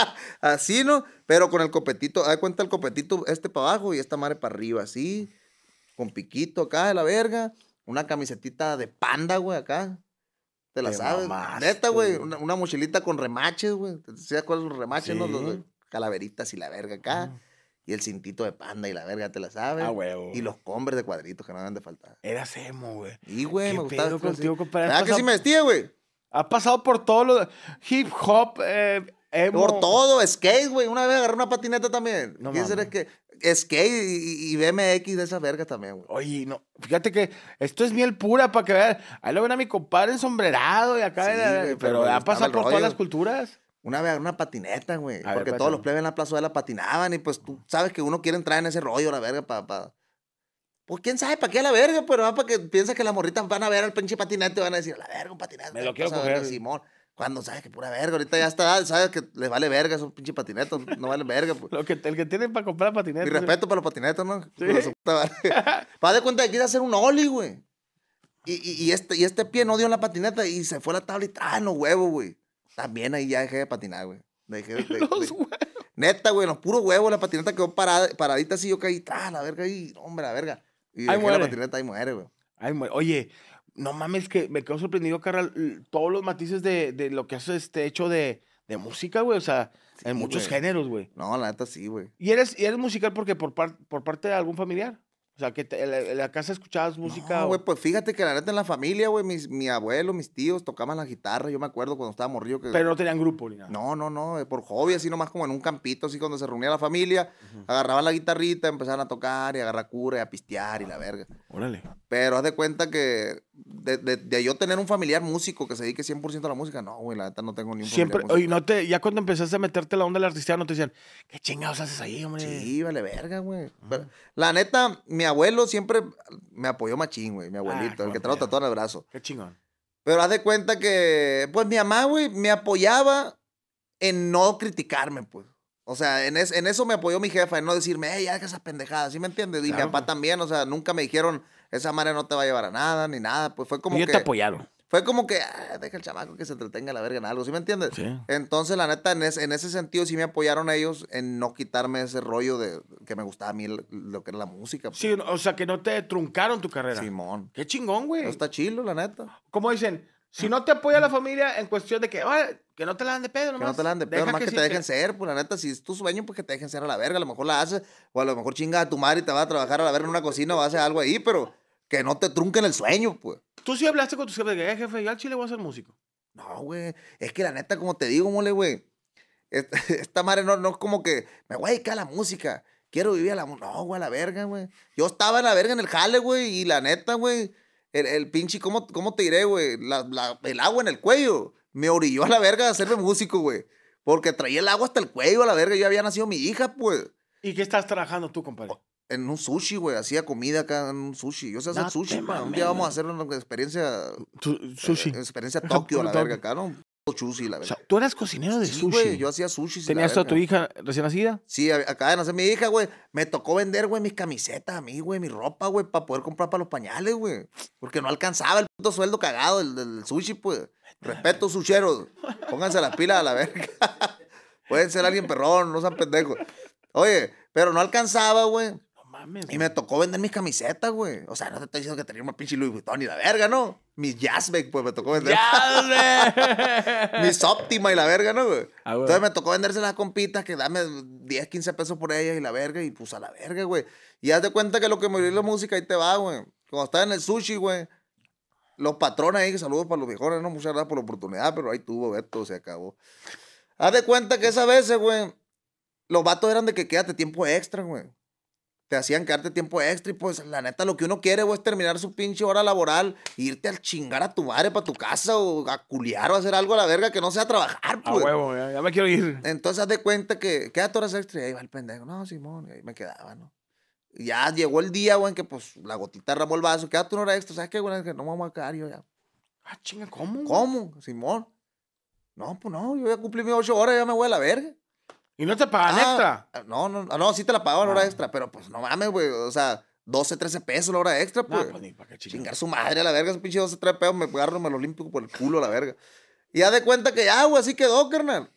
Speaker 1: Así, ¿no? Pero con el copetito, haz de cuenta el copetito este para abajo y esta madre para arriba, así. Con piquito acá de la verga. Una camisetita de panda, güey, acá. ¿Te la
Speaker 2: Te
Speaker 1: sabes?
Speaker 2: mamaste,
Speaker 1: Neta, güey.
Speaker 2: güey.
Speaker 1: Una, una mochilita con remaches, güey. ¿Sabes cuáles son los remaches, no?
Speaker 2: Sí.
Speaker 1: Los, los calaveritas y la verga acá.
Speaker 2: Mm.
Speaker 1: Y el cintito de panda y la verga, ¿te la sabes?
Speaker 2: Ah, huevo.
Speaker 1: Y los Converse de cuadritos que no deben de faltar.
Speaker 2: Eras emo, güey.
Speaker 1: Y, güey,
Speaker 2: ¿Qué
Speaker 1: me gustaba.
Speaker 2: pedo
Speaker 1: vestir así.
Speaker 2: contigo, compadre? ¿Has
Speaker 1: ¿Verdad que sí
Speaker 2: pasado-
Speaker 1: me vestía, güey?
Speaker 2: Ha pasado por todo lo de hip hop, eh, emo.
Speaker 1: Por todo, skate, güey. Una vez agarré una patineta también.
Speaker 2: No
Speaker 1: ¿Quién será
Speaker 2: mames.
Speaker 1: que? Skate y, y B M X de esas vergas también, güey.
Speaker 2: Oye, no, fíjate que esto es miel pura para que vean. Ahí lo ven a mi compadre ensombrerado y acá.
Speaker 1: Sí,
Speaker 2: eh,
Speaker 1: güey,
Speaker 2: pero
Speaker 1: pero
Speaker 2: ha
Speaker 1: estaba
Speaker 2: pasado
Speaker 1: el
Speaker 2: por todas
Speaker 1: rollo.
Speaker 2: las culturas.
Speaker 1: Una vez agarré una patineta, güey.
Speaker 2: A ver,
Speaker 1: Porque todos
Speaker 2: cuéntame.
Speaker 1: los plebes en la plazuela patinaban y pues tú sabes que uno quiere entrar en ese rollo, la verga, para... Pa... Pues quién sabe para qué la verga, pero va para que piensa que las morritas van a ver al pinche patinete y van a decir, la verga, un patinete.
Speaker 2: Me lo quiero
Speaker 1: pasa, verga,
Speaker 2: coger.
Speaker 1: Simón. Cuando sabes que pura verga, ahorita ya está, sabes que les vale verga esos pinches patinetos, no valen verga, pues.
Speaker 2: Lo que, el que tiene para comprar patineta.
Speaker 1: Mi respeto para los patinetos, ¿no?
Speaker 2: Sí.
Speaker 1: Pero su puta madre. Pa' de cuenta que quise hacer un ollie, güey. Y, y, y este, y este pie no dio en la patineta y se fue la tabla y traen los huevos, güey. También ahí ya dejé de patinar, güey. Dejé de- de-
Speaker 2: Los
Speaker 1: de-
Speaker 2: huevos.
Speaker 1: Neta, güey, los puros huevos, la patineta quedó parada, paradita así, yo caí, tras la verga ahí, hombre, la verga. Y
Speaker 2: Ahí
Speaker 1: dejé
Speaker 2: muere.
Speaker 1: la patineta ahí muere, güey.
Speaker 2: Ay, mu- oye, no mames, que me quedo sorprendido, carnal. l- Todos los matices de, de lo que has este, hecho de, de música, güey. O sea, en
Speaker 1: Sí,
Speaker 2: muchos
Speaker 1: güey.
Speaker 2: géneros, güey.
Speaker 1: No, la neta sí, güey.
Speaker 2: ¿Y eres, y eres musical porque por, par- por parte de algún familiar? O sea, que te- en la, en la casa escuchabas música.
Speaker 1: No,
Speaker 2: o-
Speaker 1: güey, pues fíjate que la neta en la familia, güey, mis, mi abuelo, mis tíos tocaban la guitarra, yo me acuerdo cuando estaba morrillo que...
Speaker 2: Pero no tenían grupo ni nada.
Speaker 1: No, no, no, eh, por hobby, así nomás como en un campito, así cuando se reunía la familia, agarraban la guitarrita, empezaban a tocar y a agarrar cura y a pistear y la verga.
Speaker 2: Órale.
Speaker 1: Pero haz de cuenta que de, de- de yo tener un familiar músico que se dedique cien por ciento a la música, no, güey, la neta no tengo ni un
Speaker 2: Siempre,
Speaker 1: familiar
Speaker 2: oye, no te, ya cuando empezaste a meterte la onda del artista, no te decían, ¿qué chingados haces ahí, hombre?
Speaker 1: músico. Sí, vale verga, güey. Pero, la neta, mi abuelo siempre me apoyó machín, güey, mi abuelito,
Speaker 2: Ah,
Speaker 1: el que
Speaker 2: qué
Speaker 1: trae
Speaker 2: pedo.
Speaker 1: tatuado en el brazo.
Speaker 2: Qué chingón.
Speaker 1: Pero haz de cuenta que, pues mi mamá, güey, me apoyaba en no criticarme, pues. O sea, en, es- en eso me apoyó mi jefa, en no decirme, hey, ya deja esas pendejadas, ¿sí me entiendes? Y mi
Speaker 2: Claro,
Speaker 1: papá
Speaker 2: pues.
Speaker 1: también, o sea, nunca me dijeron, esa madre no te va a llevar a nada, ni nada. Pues fue como
Speaker 2: Ellos
Speaker 1: que...
Speaker 2: te apoyaron.
Speaker 1: Fue como que, ah, deja el chamaco que se entretenga la verga en algo, ¿sí me entiendes?
Speaker 2: Sí.
Speaker 1: Entonces, la neta, en, ese- en ese sentido sí me apoyaron ellos en no quitarme ese rollo de que me gustaba a mí lo, lo que era la música. pues.
Speaker 2: Sí, o sea, que no te truncaron tu carrera.
Speaker 1: Simón.
Speaker 2: Qué chingón, güey.
Speaker 1: Eso está chilo, la neta.
Speaker 2: Como dicen, si no te apoya la familia en cuestión de que, "Ah, que no te la dan de pedo,
Speaker 1: Que
Speaker 2: nomás.
Speaker 1: no te la dan de pedo,
Speaker 2: Deja
Speaker 1: nomás que,
Speaker 2: sí
Speaker 1: te dejen ser, pues la neta, si es tu sueño, pues que te dejen ser a la verga, a lo mejor la haces, o a lo mejor chinga a tu madre y te va a trabajar a la verga en una cocina o haces algo ahí, pero que no te trunquen el sueño, pues.
Speaker 2: Tú sí hablaste con tus jefes de que, eh, jefe, yo al chile voy a ser músico.
Speaker 1: No, güey, es que la neta, como te digo, mole, güey, esta, esta madre no, no es como que me voy a dedicar a la música, quiero vivir a la música, no, güey, a la verga, güey. Yo estaba en la verga en el jale, güey, y la neta, güey, el, el pinche, ¿cómo, cómo te diré, güey? La, la- el agua en el cuello me orilló a la verga de hacerme músico, güey, porque traía el agua hasta el cuello a la verga, ya había nacido mi hija, pues.
Speaker 2: ¿Y qué estás trabajando tú, compadre?
Speaker 1: En un sushi, güey, hacía comida acá en un sushi. Yo sé hacer
Speaker 2: No
Speaker 1: sushi,
Speaker 2: te
Speaker 1: pa. Un
Speaker 2: mames,
Speaker 1: día vamos a
Speaker 2: güey.
Speaker 1: hacer una experiencia,
Speaker 2: Tu- sushi.
Speaker 1: eh, experiencia Tokio, la
Speaker 2: Tokio.
Speaker 1: verga, acá, ¿no? Sushi, la
Speaker 2: O
Speaker 1: verga.
Speaker 2: sea, tú eras cocinero de
Speaker 1: Sí,
Speaker 2: sushi.
Speaker 1: güey, yo hacía sushi.
Speaker 2: ¿Tenías a tu hija recién nacida?
Speaker 1: Sí, a- acaba de nacer mi hija, güey. Me tocó vender, güey, mis camisetas a mí, güey, mi ropa, güey, para poder comprar para los pañales, güey. Porque no alcanzaba el puto sueldo cagado del, del sushi, pues. Respeto, susheros. Pónganse las pilas a la verga. Pueden ser alguien perrón, no sean pendejos. Oye, pero no alcanzaba, güey.
Speaker 2: No mames.
Speaker 1: Y
Speaker 2: güey.
Speaker 1: me tocó vender mis camisetas, güey. O sea, no te estoy diciendo que tenía una pinche Louis Vuitton y la verga, ¿no? Mis Jazzbeck, pues me tocó vender.
Speaker 2: ¡Ya,
Speaker 1: Mis Optima y la verga, ¿no, güey?
Speaker 2: Ah, güey.
Speaker 1: Entonces me tocó venderse las compitas que dame diez, quince pesos por ellas y la verga. Y pues a la verga, güey. Y haz de cuenta que lo que me dio la música ahí te va, güey. Cuando estaba en el sushi, güey. Los patrones ahí, que saludos para los viejones, ¿no? Muchas gracias por la oportunidad, pero ahí tuvo, esto se acabó. Haz de cuenta que esas veces, güey, los vatos eran de que quédate tiempo extra, güey. Te hacían quedarte tiempo extra y pues la neta lo que uno quiere, güey, es terminar su pinche hora laboral e irte al chingar a tu madre para tu casa o a culiar o a hacer algo a la verga que no sea trabajar,
Speaker 2: A
Speaker 1: pues.
Speaker 2: huevo, ya, ya me quiero ir.
Speaker 1: Entonces haz de cuenta que quédate horas extra y ahí va el pendejo. No, Simón, y ahí me quedaba, ¿no? Y ya llegó el día, güey, en que pues la gotita ramó el vaso, quédate una hora extra, ¿sabes qué, güey? Es que no me vamos a quedar yo ya.
Speaker 2: Ah, chinga, ¿cómo?
Speaker 1: ¿Cómo, Simón? No, pues no, yo ya cumplí mis ocho horas, ya me voy a la verga.
Speaker 2: ¿Y no te pagan
Speaker 1: Ah,
Speaker 2: extra?
Speaker 1: No, no, no, sí te la pagaban hora
Speaker 2: Ah.
Speaker 1: extra, pero pues no mames, güey, o sea, doce, trece pesos la hora extra, pues.
Speaker 2: No, pues ni para qué chingar.
Speaker 1: Chingar su madre a la verga, ese pinche doce, trece pesos, me agarro, me lo limpio por el culo a la verga. Y ya de cuenta que ya, güey, así quedó, carnal.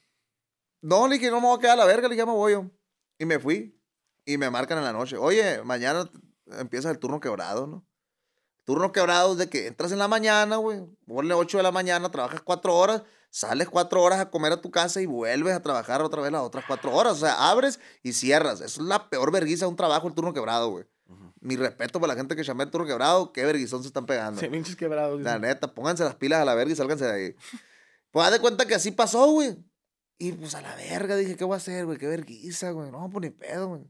Speaker 1: No, le dije, no me voy a quedar a la verga, le dije, ya me voy yo. Y me fui. Y me marcan en la noche. Oye, mañana empieza el turno quebrado, ¿no? Turno quebrado es de que entras en la mañana, güey. Ponle ocho de la mañana, trabajas cuatro horas, sales cuatro horas a comer a tu casa y vuelves a trabajar otra vez las otras cuatro horas. O sea, abres y cierras. Eso es la peor vergüenza de un trabajo, el turno quebrado, güey.
Speaker 2: Ujú.
Speaker 1: Mi respeto para la gente que llama el turno quebrado. Qué verguizón se están pegando.
Speaker 2: Se pinches quebrados.
Speaker 1: La
Speaker 2: dicen.
Speaker 1: neta, pónganse las pilas a la verga y sálganse de ahí. Pues haz de cuenta que así pasó, güey. Y pues a la verga dije, ¿qué voy a hacer, güey? Qué vergüenza, güey. No, pues ni pedo, güey.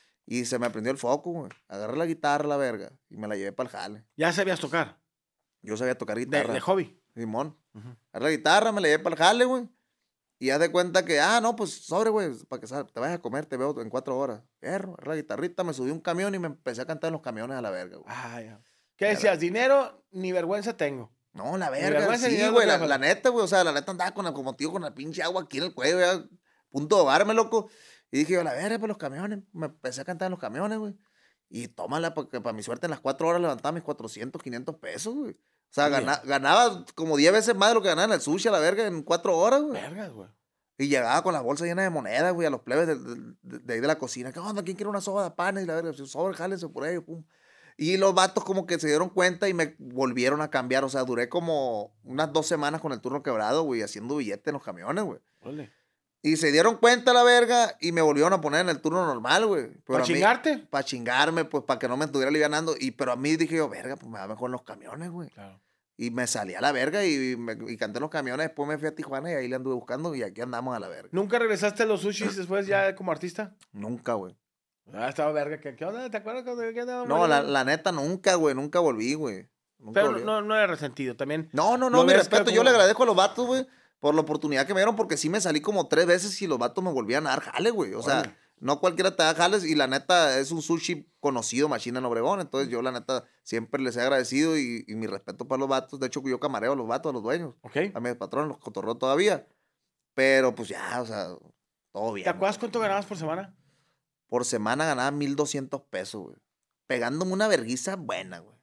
Speaker 1: Y se me prendió el foco, güey. Agarré la guitarra, la verga, y me la llevé para el jale.
Speaker 2: Ya sabías tocar.
Speaker 1: Yo sabía tocar
Speaker 2: De,
Speaker 1: guitarra.
Speaker 2: de hobby.
Speaker 1: Simón.
Speaker 2: Ujú.
Speaker 1: Agarré la guitarra, me la llevé para el jale, güey. Y haz de cuenta que, ah, no, pues sobre, güey, para que sal- te vayas a comer, te veo en cuatro horas. Perro, agarré la guitarrita, me subí a un camión y me empecé a cantar en los camiones a la verga, güey.
Speaker 2: Ah, ya. ¿Qué decías? Dinero ni vergüenza tengo.
Speaker 1: No, la
Speaker 2: Ni
Speaker 1: verga,
Speaker 2: vergüenza ni
Speaker 1: sí,
Speaker 2: nada,
Speaker 1: güey,
Speaker 2: no
Speaker 1: la,
Speaker 2: te
Speaker 1: la
Speaker 2: la-
Speaker 1: neta, güey, o sea, la neta andaba con, la- como tío con la pinche agua aquí en el cuello, ya, punto de ahogarme, loco. Y dije, yo, la verga, pues los camiones, me empecé a cantar en los camiones, güey. Y tómala, porque para mi suerte en las cuatro horas levantaba mis cuatrocientos, quinientos pesos, güey. O sea,
Speaker 2: Oye.
Speaker 1: gana- ganaba como diez veces más de lo que ganaba en el sushi a la verga en cuatro horas, güey.
Speaker 2: Vergas, güey.
Speaker 1: Y llegaba con las bolsas llenas de monedas, güey, a los plebes de, de- de- de ahí de la cocina. ¿Qué onda? ¿Quién quiere una soda de panes? Y la verga, sobre, jálense por ello, pum. Y los vatos como que se dieron cuenta y me volvieron a cambiar. O sea, duré como unas dos semanas con el turno quebrado, güey, haciendo billetes en los camiones, güey.
Speaker 2: Ole.
Speaker 1: Y se dieron cuenta la verga y me volvieron a poner en el turno normal, güey.
Speaker 2: ¿Para chingarte?
Speaker 1: Para chingarme, pues, para que no me estuviera alivianando. Y, pero a mí dije yo, verga, pues me va mejor en los camiones, güey.
Speaker 2: Claro.
Speaker 1: Y me salí a la verga y, me, y canté en los camiones. Después me fui a Tijuana y ahí le anduve buscando y aquí andamos a la verga.
Speaker 2: ¿Nunca regresaste a los sushis después ya como artista?
Speaker 1: Nunca, güey.
Speaker 2: Ah, estaba verga. ¿Qué, qué onda? ¿Te acuerdas cuando qué onda?
Speaker 1: No, la, la neta, nunca, güey. Nunca volví, güey. Nunca
Speaker 2: Pero
Speaker 1: volví.
Speaker 2: no, no era resentido también.
Speaker 1: No, no, no,
Speaker 2: lo
Speaker 1: mi
Speaker 2: ves
Speaker 1: respeto.
Speaker 2: que
Speaker 1: Yo
Speaker 2: como-
Speaker 1: le agradezco a los vatos, güey, por la oportunidad que me dieron, porque sí me salí como tres veces y los vatos me volvían a dar jale, güey. O sea,
Speaker 2: Órale.
Speaker 1: no cualquiera te da jales y la neta es un sushi conocido, machina en Obregón. Entonces yo, la neta, siempre les he agradecido y, y mi respeto para los vatos. De hecho, yo camareo a los vatos, a los dueños.
Speaker 2: ¿Ok?
Speaker 1: A mis patrones los cotorreo todavía. Pero pues ya, o sea, todo bien.
Speaker 2: ¿Te acuerdas
Speaker 1: güey.
Speaker 2: cuánto ganabas por semana?
Speaker 1: Por semana ganaba mil doscientos pesos, güey. Pegándome una verguiza buena, güey.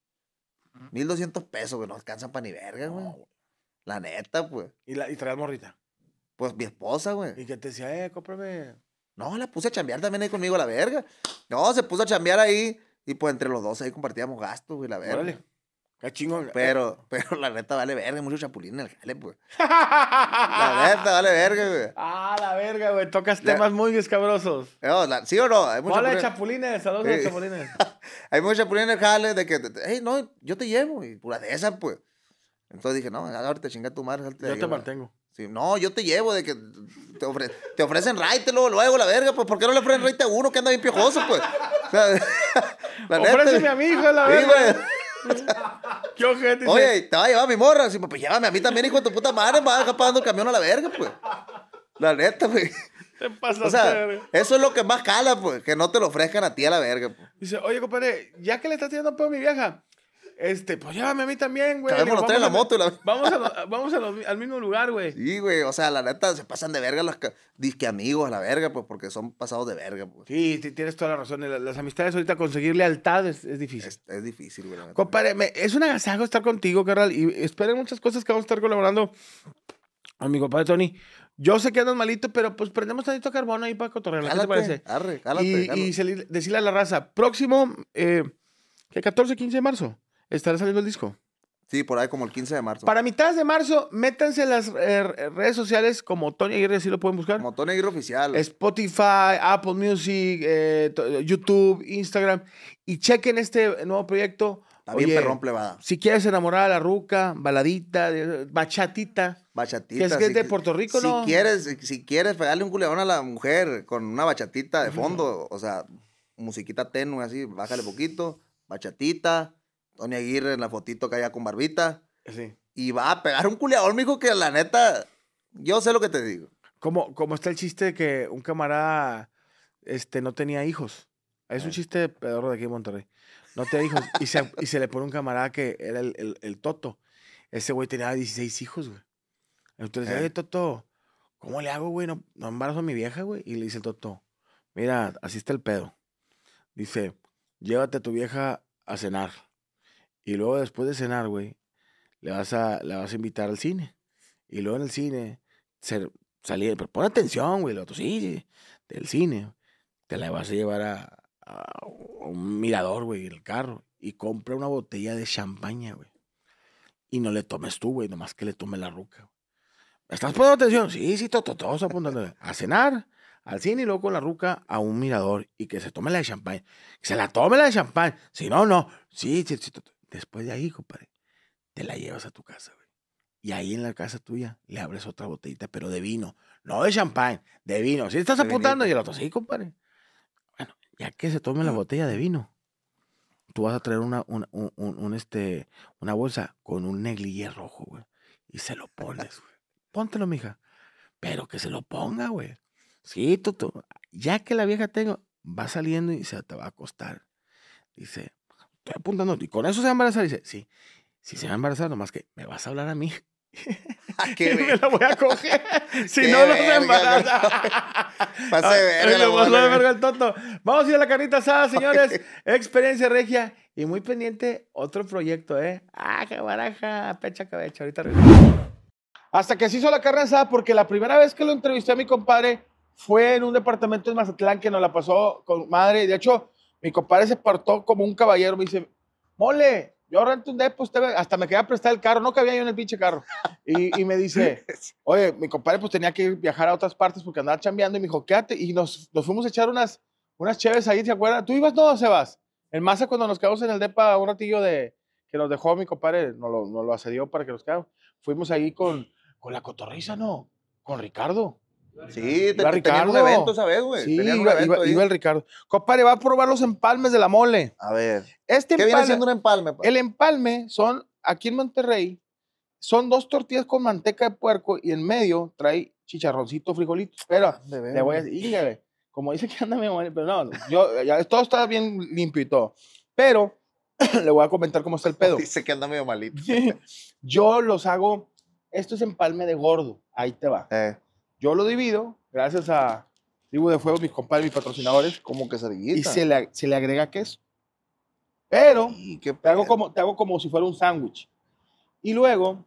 Speaker 1: mil doscientos pesos, güey. No alcanzan para ni verga, güey.
Speaker 2: No, güey.
Speaker 1: La neta, pues.
Speaker 2: Y, la, y traías morrita.
Speaker 1: Pues mi esposa, güey.
Speaker 2: Y que te decía, eh, cómprame.
Speaker 1: No, la puse a chambear también ahí conmigo, la verga. No, se puso a chambear ahí. Y pues entre los dos ahí compartíamos gastos, güey, la verga.
Speaker 2: Órale. Qué chingón.
Speaker 1: Pero, pero la neta vale verga, mucho chapulín en el jale, pues. La neta vale verga, güey.
Speaker 2: Ah, la verga, güey. Tocas
Speaker 1: La-
Speaker 2: temas muy escabrosos.
Speaker 1: No, la- ¿sí o no? Hay mucho
Speaker 2: Hola,
Speaker 1: chapulín.
Speaker 2: chapulines. Saludos a los
Speaker 1: Sí.
Speaker 2: chapulines.
Speaker 1: Hay mucho chapulín en el jale de que, hey, no, yo te llevo. Y pura de esas, pues. Entonces dije, no, ahorita chinga tu madre. salte de
Speaker 2: Yo
Speaker 1: ahí,
Speaker 2: te
Speaker 1: güey.
Speaker 2: mantengo.
Speaker 1: Sí, no, yo te llevo de que te, ofre- te ofrecen raite luego, luego, la verga, pues, ¿por qué no le ofrecen raite a uno que anda bien piojoso, pues? O sea, la neta,
Speaker 2: Ofréceme a mi hijo, la
Speaker 1: sí,
Speaker 2: verga.
Speaker 1: güey.
Speaker 2: Qué ojete. dice.
Speaker 1: Oye, te va a llevar mi morra. Sí, pues llévame a mí también, hijo de tu puta madre, me vas a dejar pagando el camión a la verga, pues. La neta, güey.
Speaker 2: Te pasaste,
Speaker 1: O sea,
Speaker 2: verga.
Speaker 1: eso es lo que más cala, pues, que no te lo ofrezcan a ti a la verga, pues.
Speaker 2: Dice, oye, compadre, ya que le estás tirando pedo a mi vieja, este, pues llévame a mí también, güey.
Speaker 1: Cabemos
Speaker 2: Digo,
Speaker 1: los tres en la
Speaker 2: vamos a-
Speaker 1: moto y la...
Speaker 2: Vamos, a lo- vamos a los- al mismo lugar, güey.
Speaker 1: Sí, güey, o sea, la neta, se pasan de verga los ca- disque amigos a la verga, pues, porque son pasados de verga, pues.
Speaker 2: Sí, t- tienes toda la razón. Las, las amistades ahorita conseguir lealtad es, es difícil.
Speaker 1: Es, es difícil, güey. la neta.
Speaker 2: Compadre, me- es un agasajo estar contigo, carnal. Y esperen muchas cosas que vamos a estar colaborando con mi compadre Tony. Yo sé que andas malito, pero pues prendemos tantito carbono ahí para cotorrear. ¿Qué te parece?
Speaker 1: Arre, cálate,
Speaker 2: Y,
Speaker 1: cálate.
Speaker 2: y se- decirle a la raza, próximo, eh, que catorce, quince de marzo, estará saliendo el disco.
Speaker 1: Sí, por ahí como el quince de marzo.
Speaker 2: Para mitad de marzo, métanse en las eh, redes sociales como Tony Aguirre, así lo pueden buscar.
Speaker 1: Como Tony Aguirre Oficial.
Speaker 2: Spotify, Apple Music, eh, to- YouTube, Instagram. Y chequen este nuevo proyecto.
Speaker 1: Está bien
Speaker 2: Oye,
Speaker 1: perrón plebada.
Speaker 2: si quieres enamorar a la ruca, baladita, de- bachatita.
Speaker 1: Bachatita.
Speaker 2: Que es que es
Speaker 1: si-
Speaker 2: de Puerto Rico,
Speaker 1: si
Speaker 2: ¿no?
Speaker 1: Quieres, si quieres pegarle un culeón a la mujer con una bachatita de fondo, o sea, musiquita tenue así, bájale poquito, bachatita, Tony Aguirre en la fotito que haya con barbita,
Speaker 2: Sí.
Speaker 1: y va a pegar un culeador, mijo, que la neta, yo sé lo que te digo.
Speaker 2: Como, como está el chiste de que un camarada este, no tenía hijos. Es un
Speaker 1: Eh.
Speaker 2: chiste pedorro de aquí en Monterrey. No tenía hijos. Y se, y se le pone un camarada que era el, el, el Toto. Ese güey tenía dieciséis hijos, güey. Entonces le dice,
Speaker 1: Eh.
Speaker 2: oye, Toto, ¿cómo le hago, güey? No, no embarazo a mi vieja, güey. Y le dice el Toto, mira, así está el pedo. Dice, llévate a tu vieja a cenar. Y luego después de cenar, güey, le vas a, le vas a invitar al cine. Y luego en el cine, se, salir, pero pon atención, güey, lo otro, sí, del cine. Te la vas a llevar a, a un mirador, güey, en el carro. Y compra una botella de champaña, güey. Y no le tomes tú, güey, nomás que le tome la ruca. ¿Estás poniendo atención? Sí, sí, todo, todo, todo apuntando. A cenar, al cine y luego con la ruca a un mirador. Y que se tome la de champaña. Que se la tome la de champaña. Si no, no. Sí, sí, sí. Toto. Después de ahí, compadre, te la llevas a tu casa, güey. Y ahí en la casa tuya le abres otra botellita, pero de vino. No de champán, de vino. ¿Sí estás
Speaker 1: De
Speaker 2: apuntando?
Speaker 1: vinito.
Speaker 2: Y el otro, sí, compadre. Bueno, ya que se tome la botella de vino, tú vas a traer una, una, un, un, un, este, una bolsa con un negligé rojo, güey. Y se lo pones, güey. Póntelo, mija. Pero que se lo ponga, güey. Sí, tú, ya que la vieja tenga, va saliendo y se te va a acostar. Dice, estoy apuntando. Y con eso se va a embarazar. Dice, sí, si se va a embarazar, nomás que me vas a hablar a mí.
Speaker 1: Qué
Speaker 2: me la voy a coger. Si
Speaker 1: Qué
Speaker 2: no, no se
Speaker 1: verga,
Speaker 2: embaraza.
Speaker 1: Pase
Speaker 2: Ay,
Speaker 1: verga,
Speaker 2: le
Speaker 1: la
Speaker 2: pasó
Speaker 1: bola,
Speaker 2: de
Speaker 1: güey.
Speaker 2: verga el Toto. Vamos a ir a la carnita asada, señores. Experiencia regia. Y muy pendiente, otro proyecto, ¿eh? Ah, qué baraja, pecha cabecha. Ahorita regresamos. Hasta que se hizo la carne asada, porque la primera vez que lo entrevisté a mi compadre fue en un departamento en Mazatlán que nos la pasó con madre. De hecho, mi compadre se partó como un caballero. Me dice, mole, yo rento un depo, usted ve-". Hasta me quedé a prestar el carro, no cabía yo en el pinche carro. Y, y me dice, oye, mi compadre pues tenía que viajar a otras partes porque andaba chambeando y me dijo, quédate. Y nos, nos fuimos a echar unas, unas cheves ahí, ¿se acuerdan? ¿Tú ibas? No, Sebas. En Maza, cuando nos quedamos en el depa un ratillo de que nos dejó mi compadre, nos lo, nos lo accedió para que nos quedáramos. Fuimos ahí con, con la cotorriza, ¿no? Con Ricardo.
Speaker 1: Sí, te,
Speaker 2: Iba
Speaker 1: te- tenían un
Speaker 2: Ricardo.
Speaker 1: evento esa vez, güey.
Speaker 2: Sí,
Speaker 1: Tenían un
Speaker 2: iba,
Speaker 1: evento
Speaker 2: iba-
Speaker 1: ahí.
Speaker 2: iba el Ricardo. Compadre, va a probar los empalmes de la mole.
Speaker 1: A ver.
Speaker 2: Este
Speaker 1: ¿Qué viene
Speaker 2: empalme,
Speaker 1: siendo un empalme, pa?
Speaker 2: el empalme son, aquí en Monterrey, son dos tortillas con manteca de puerco y en medio trae chicharroncito, frijolito. Pero
Speaker 1: De ver,
Speaker 2: le voy a
Speaker 1: güey.
Speaker 2: decir, íngale, como dice que anda medio mal, pero no, yo, ya, todo está bien limpio y todo. Pero le voy a comentar cómo está el pedo.
Speaker 1: Dice que anda medio malito.
Speaker 2: Yo los hago, esto es empalme de gordo, ahí te va.
Speaker 1: Eh,
Speaker 2: Yo lo divido, gracias a Tribu de Fuego, mis compadres, mis patrocinadores,
Speaker 1: como quesadillita.
Speaker 2: y se le, se le agrega queso. Pero
Speaker 1: Y qué
Speaker 2: te hago
Speaker 1: pedo.
Speaker 2: como, te hago como si fuera un sándwich. Y luego,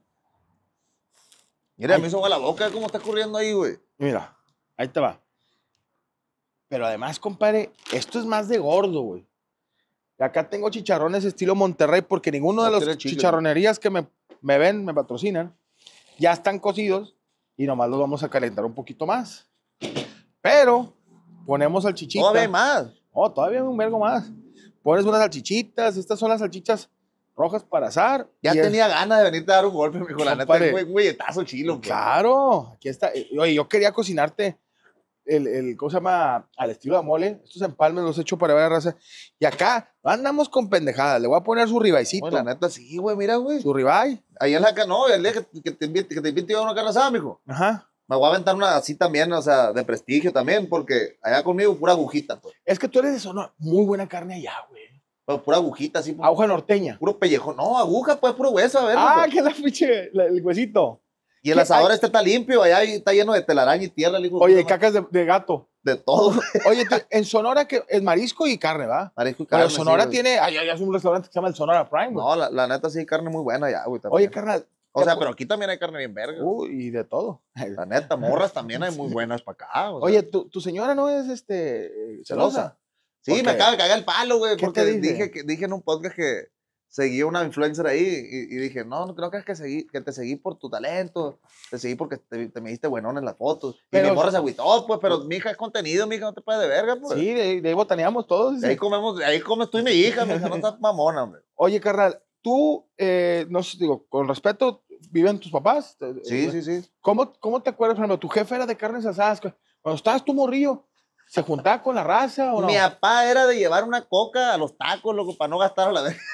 Speaker 1: Mira,
Speaker 2: Ay.
Speaker 1: me hizo agua la boca, ¿cómo está corriendo ahí, güey?
Speaker 2: mira, ahí te va. Pero además, compadre, esto es más de gordo, güey. Y acá tengo chicharrones estilo Monterrey, porque ninguno de
Speaker 1: No
Speaker 2: los
Speaker 1: tiene chile,
Speaker 2: chicharronerías que me, me ven, me patrocinan, ya están cocidos y nomás los vamos a calentar un poquito más. Pero ponemos salchichita.
Speaker 1: Todavía hay más.
Speaker 2: Oh, todavía hay un vergo más. Pones unas salchichitas, estas son las salchichas rojas para asar.
Speaker 1: Ya
Speaker 2: y es-
Speaker 1: tenía ganas de venirte a dar un golpe, mijo. La neta,
Speaker 2: Compadre.
Speaker 1: güey, güeyetazo chilo, güey.
Speaker 2: Claro, aquí está. Eh, Oye, yo quería cocinarte el, el, ¿cómo se llama? Al estilo de mole. Estos empalmes los he hecho para ver a raza. Y acá no andamos con pendejadas. Le voy a poner su ribaicito.
Speaker 1: Güey, la neta, sí, güey, mira, güey.
Speaker 2: Su ribeye.
Speaker 1: Ahí en la ca- no, el día que, que te invite, que te invite yo a una carne asada, mijo.
Speaker 2: Ajá.
Speaker 1: Me voy a aventar una así también, o sea, de prestigio también, porque allá conmigo pura agujita, pues.
Speaker 2: Es que tú eres de Sonora. Muy buena carne allá, güey.
Speaker 1: Pues, pura agujita, así, pues,
Speaker 2: Aguja norteña.
Speaker 1: puro pellejo. No, aguja, pues, puro hueso, a ver.
Speaker 2: Ah,
Speaker 1: pues.
Speaker 2: que la pinche, la- el huesito.
Speaker 1: Y el
Speaker 2: ¿qué
Speaker 1: asador
Speaker 2: hay?
Speaker 1: este está limpio, allá ahí está lleno de telaraña y tierra, el hijo de
Speaker 2: Oye,
Speaker 1: puta,
Speaker 2: cacas de, de gato.
Speaker 1: de todo.
Speaker 2: Oye, tú- en Sonora que es marisco y carne, ¿va?
Speaker 1: Marisco y
Speaker 2: Pero
Speaker 1: carne,
Speaker 2: Sonora
Speaker 1: sí, güey.
Speaker 2: tiene, allá es un restaurante que se llama el Sonora Prime, güey.
Speaker 1: No, la, la neta sí hay carne muy buena allá, güey. también.
Speaker 2: Oye, carnal,
Speaker 1: O sea, pero aquí también hay carne bien verga.
Speaker 2: Uy, y de todo.
Speaker 1: La neta, morras también hay muy buenas para acá. O sea.
Speaker 2: Oye, ¿tu, ¿tu señora no es este celosa?
Speaker 1: Sí, me acaba de cagar el palo, güey, porque
Speaker 2: te dice?
Speaker 1: dije, que, dije en un podcast que seguía una influencer ahí y, y dije, no, no crees que, seguí, que te seguí por tu talento, te seguí porque te, te me diste buenón en las fotos.
Speaker 2: Pero,
Speaker 1: y mi morra se agüitó, pues, pero mi hija es contenido, mi hija no te puede de verga, pues.
Speaker 2: Sí, de, de ahí botaneamos todos.
Speaker 1: De ahí comemos, de ahí comes tú y mi hija, mi hija no está mamona, hombre.
Speaker 2: Oye, carnal, tú, eh, no sé, digo, con respeto, ¿viven tus papás?
Speaker 1: Sí, sí, sí.
Speaker 2: ¿Cómo, cómo te acuerdas, por ejemplo, tu jefe era de carnes asadas? Cuando estabas tú morrillo, ¿se juntaba con la raza o no?
Speaker 1: Mi papá era de llevar una coca a los tacos, loco, para no gastar a la vez.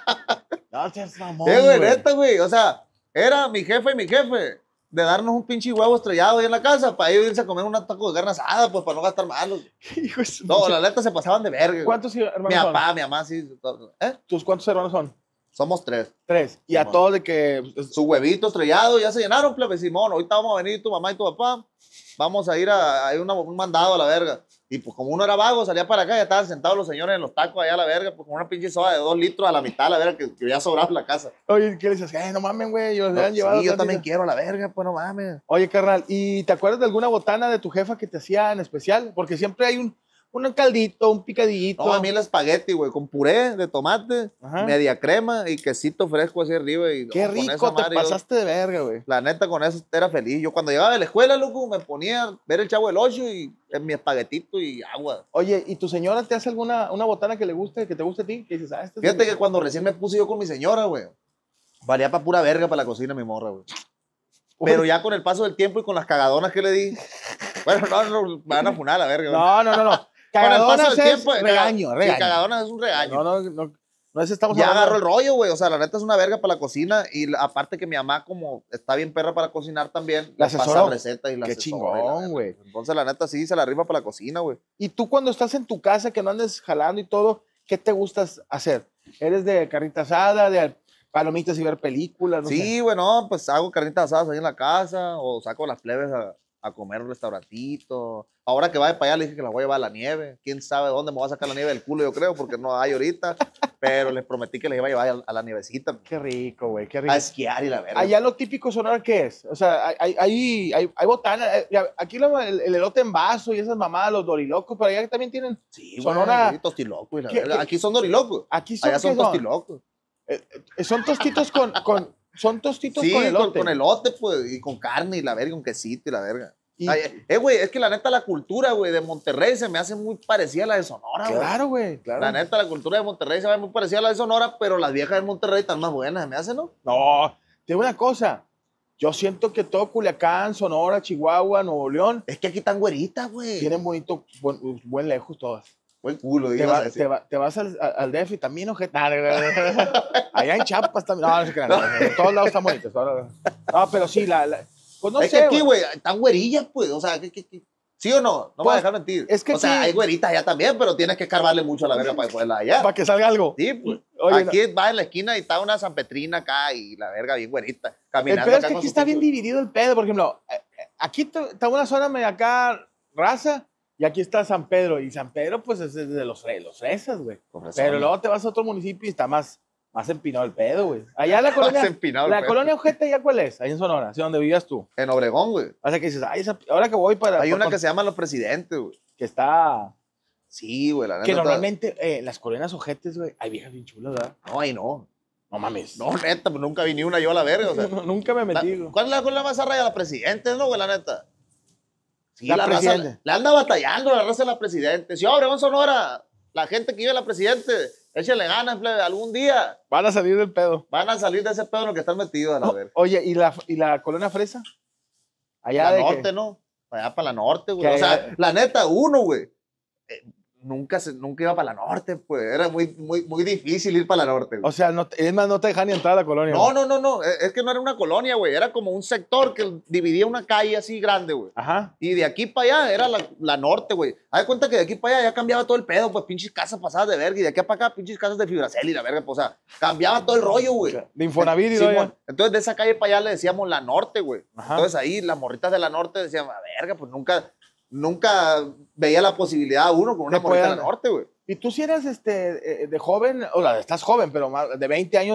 Speaker 2: No seas mamón,
Speaker 1: Eh, güey,
Speaker 2: güey.
Speaker 1: neta, güey. O sea, era mi jefe y mi jefe de darnos un pinche huevo estrellado ahí en la casa para ellos irse a comer un taco de carne asada, pues, para no gastar malos.
Speaker 2: Hijo de su
Speaker 1: No,
Speaker 2: pinche-
Speaker 1: la neta se pasaban de verga. güey.
Speaker 2: ¿Cuántos hermanos
Speaker 1: Mi
Speaker 2: son?
Speaker 1: papá, mi mamá, sí. todo. ¿Eh?
Speaker 2: ¿Tus cuántos hermanos son?
Speaker 1: Somos tres.
Speaker 2: Tres. Y a
Speaker 1: Simón.
Speaker 2: todos de que... pues,
Speaker 1: Su huevito estrellado, ya se llenaron, plebe Simón. Ahorita vamos a venir tu mamá y tu papá. Vamos a ir a, a una- un mandado a la verga. Y pues como uno era vago, salía para acá, ya estaban sentados los señores en los tacos allá a la verga, pues con una pinche soda de dos litros a la mitad a la verga que, que ya sobraba en la casa.
Speaker 2: Oye, ¿qué le dices? Eh, no mames, güey, yo les
Speaker 1: No,
Speaker 2: habían llevado...
Speaker 1: sí, yo
Speaker 2: tantita.
Speaker 1: también quiero a la verga, pues no mames.
Speaker 2: Oye, carnal, ¿y te acuerdas de alguna botana de tu jefa que te hacía en especial? Porque siempre hay un, un caldito, un picadillito.
Speaker 1: No, a mí el espagueti, güey, con puré de tomate,
Speaker 2: Ajá.
Speaker 1: media crema y quesito fresco así arriba. Y,
Speaker 2: Qué
Speaker 1: no, con
Speaker 2: rico,
Speaker 1: esa
Speaker 2: te
Speaker 1: madre yo-
Speaker 2: pasaste de verga, güey.
Speaker 1: La neta, con eso era feliz. Yo cuando llegaba de la escuela, loco, me ponía a ver el Chavo del Ocho y en mi espaguetito y agua.
Speaker 2: Oye, ¿y tu señora te hace alguna una botana que le guste, que te guste a ti? Que dices, ah, este es
Speaker 1: Fíjate
Speaker 2: el-
Speaker 1: que cuando recién me puse yo con mi señora, güey, valía para pura verga para la cocina mi morra, güey. Pero ya con el paso del tiempo y con las cagadonas que le di, bueno, no, no, me van a funar a la verga. güey.
Speaker 2: No, no, no, no.
Speaker 1: Con el paso
Speaker 2: Cagadonas
Speaker 1: del
Speaker 2: es
Speaker 1: tiempo,
Speaker 2: regaño,
Speaker 1: sí,
Speaker 2: regaño.
Speaker 1: cagadonas es un regaño.
Speaker 2: No, no, no. No es estamos
Speaker 1: Ya
Speaker 2: hablando-
Speaker 1: agarró el rollo, güey. O sea, la neta es una verga para la cocina. Y la- aparte que mi mamá, como está bien perra para cocinar también,
Speaker 2: La
Speaker 1: le pasa
Speaker 2: asesoró.
Speaker 1: recetas y la
Speaker 2: Qué
Speaker 1: asesora y la
Speaker 2: chingón,
Speaker 1: verga.
Speaker 2: güey.
Speaker 1: Entonces, la neta sí se la rifa para la cocina, güey.
Speaker 2: Y tú cuando estás en tu casa, que no andes jalando y todo, ¿qué te gusta hacer? ¿Eres de carnita asada, de palomitas y ver películas? No sé.
Speaker 1: Sí, güey, no, pues hago carnitas asadas ahí en la casa o saco a las plebes a, a comer un restaurantito. Ahora que vaya para allá le dije que la voy a llevar a la nieve. Quién sabe dónde me voy a sacar la nieve del culo, yo creo, porque no hay ahorita. Pero les prometí que les iba a llevar a, a la nievecita.
Speaker 2: Qué rico, güey, qué rico.
Speaker 1: A esquiar y la verga.
Speaker 2: Allá lo típico Sonora, ¿qué es? O sea, hay, hay, hay, hay, hay botana. eh, ya, Aquí lo- el, el elote en vaso y esas mamadas, los dorilocos, pero allá también tienen.
Speaker 1: Sí,
Speaker 2: Sonora-
Speaker 1: Sonora. Sí, tostilocos y la
Speaker 2: ¿Qué-
Speaker 1: verga.
Speaker 2: qué?
Speaker 1: Aquí son dorilocos.
Speaker 2: Aquí son,
Speaker 1: Allá son
Speaker 2: ¿qué son?
Speaker 1: tostilocos.
Speaker 2: Eh, son tostitos con, con son tostitos
Speaker 1: Sí,
Speaker 2: con
Speaker 1: con,
Speaker 2: elote.
Speaker 1: con elote, pues, y con carne y la verga, con quesito y la verga.
Speaker 2: Y-
Speaker 1: Ay, eh, güey, es que la neta la cultura, güey, de Monterrey se me hace muy parecida a la de Sonora, güey.
Speaker 2: Claro, güey, claro.
Speaker 1: La neta, la cultura de Monterrey se ve muy parecida a la de Sonora, pero las viejas de Monterrey están más buenas, se me hace, ¿no?
Speaker 2: No, te digo una cosa. Yo siento que todo Culiacán, Sonora, Chihuahua, Nuevo León
Speaker 1: Es que aquí están güeritas, güey.
Speaker 2: tienen bonito, buen, buen lejos todas.
Speaker 1: Buen culo,
Speaker 2: Te,
Speaker 1: digas
Speaker 2: va-
Speaker 1: así.
Speaker 2: te, va- te vas al, al al D F y también, ojete. Nah, no, no, no. Allá en Chiapas también. No, no sé qué. No, en todos lados están bonitos. todos lados. No, pero sí, la, la- pues no
Speaker 1: es
Speaker 2: sé.
Speaker 1: que aquí,
Speaker 2: güey.
Speaker 1: güey, están güerillas, pues. O sea, ¿qué, qué, qué? ¿Sí o no? No me
Speaker 2: Pues,
Speaker 1: voy a dejar mentir.
Speaker 2: es que
Speaker 1: o sea,
Speaker 2: aquí-
Speaker 1: hay güeritas allá también, pero tienes que escarbarle mucho a la verga para poderla allá.
Speaker 2: Para que salga algo.
Speaker 1: Sí, pues.
Speaker 2: Oye,
Speaker 1: aquí va en la esquina y está una San Petrina acá y la verga bien güerita.
Speaker 2: El
Speaker 1: Caminando
Speaker 2: pedo es
Speaker 1: acá
Speaker 2: que
Speaker 1: con
Speaker 2: aquí
Speaker 1: su
Speaker 2: está bien
Speaker 1: pinche-
Speaker 2: dividido el pedo. Por ejemplo, eh, eh, aquí t- está una zona media acá raza y aquí está San Pedro. Y San Pedro, pues, es de los, fre- los fresas, güey.
Speaker 1: Con razón,
Speaker 2: Pero
Speaker 1: ¿no?
Speaker 2: luego te vas a otro municipio y está más, más empinado el pedo, güey. Allá la colonia.
Speaker 1: empinado el
Speaker 2: La
Speaker 1: pedo.
Speaker 2: colonia Ojete, ¿ya cuál es? Ahí en Sonora, ¿sí? Donde vivías tú.
Speaker 1: En Obregón, güey.
Speaker 2: O sea que dices, ay, esa- ahora que voy para.
Speaker 1: Hay
Speaker 2: para-
Speaker 1: una que se llama Los Presidentes, güey.
Speaker 2: que está.
Speaker 1: Sí, güey, la neta.
Speaker 2: Que
Speaker 1: está-
Speaker 2: normalmente eh, las colonias ojetes, güey, hay viejas bien chulas, ¿verdad?
Speaker 1: No, ahí no.
Speaker 2: No mames.
Speaker 1: No, neta, pues nunca vi ni una yo a la verga, o sea.
Speaker 2: No, nunca me
Speaker 1: La-
Speaker 2: metí. güey.
Speaker 1: ¿Cuál es la cosa más arraya? La Presidente, ¿no, güey, la neta? Sí,
Speaker 2: La
Speaker 1: la, raza
Speaker 2: Presidente.
Speaker 1: le anda batallando la raza de la Presidente. Si Obregón, Sonora, la gente que vive en la Presidente, échenle ganas, plebe, algún día
Speaker 2: Van a salir del pedo.
Speaker 1: van a salir de ese pedo en lo que están metidos, a la
Speaker 2: Oh,
Speaker 1: verga.
Speaker 2: oye, ¿y la, ¿y la colonia fresa? Allá
Speaker 1: La
Speaker 2: de
Speaker 1: norte,
Speaker 2: que-
Speaker 1: ¿no? Allá para la norte, güey.
Speaker 2: Que
Speaker 1: O sea,
Speaker 2: allá-
Speaker 1: la neta, uno, güey. eh, nunca, se, nunca iba para la norte, pues. Era muy, muy, muy difícil ir para la norte, güey.
Speaker 2: O sea, no, te- es más, no te dejan ni entrar a la colonia.
Speaker 1: No,
Speaker 2: güey.
Speaker 1: no, no, no. Es es que no era una colonia, güey. Era como un sector que dividía una calle así grande, güey.
Speaker 2: Ajá.
Speaker 1: Y de aquí para allá era la, la norte, güey. Haz de cuenta que de aquí para allá ya cambiaba todo el pedo, pues pinches casas pasadas de verga. Y de aquí para acá, pinches casas de fibracel y la verga. Pues, o sea, cambiaba todo el rollo, güey.
Speaker 2: De Infonavit y
Speaker 1: Sí,
Speaker 2: todo ya.
Speaker 1: mon. Entonces, de esa calle para allá le decíamos la norte, güey.
Speaker 2: Ajá.
Speaker 1: Entonces, ahí las morritas de la norte decían, a verga, pues nunca, nunca veía la posibilidad uno con una
Speaker 2: Que
Speaker 1: morrita de
Speaker 2: puedan-
Speaker 1: la norte, güey.
Speaker 2: Y tú si eras este, eh, de joven, o sea, estás joven, pero más de veinte años,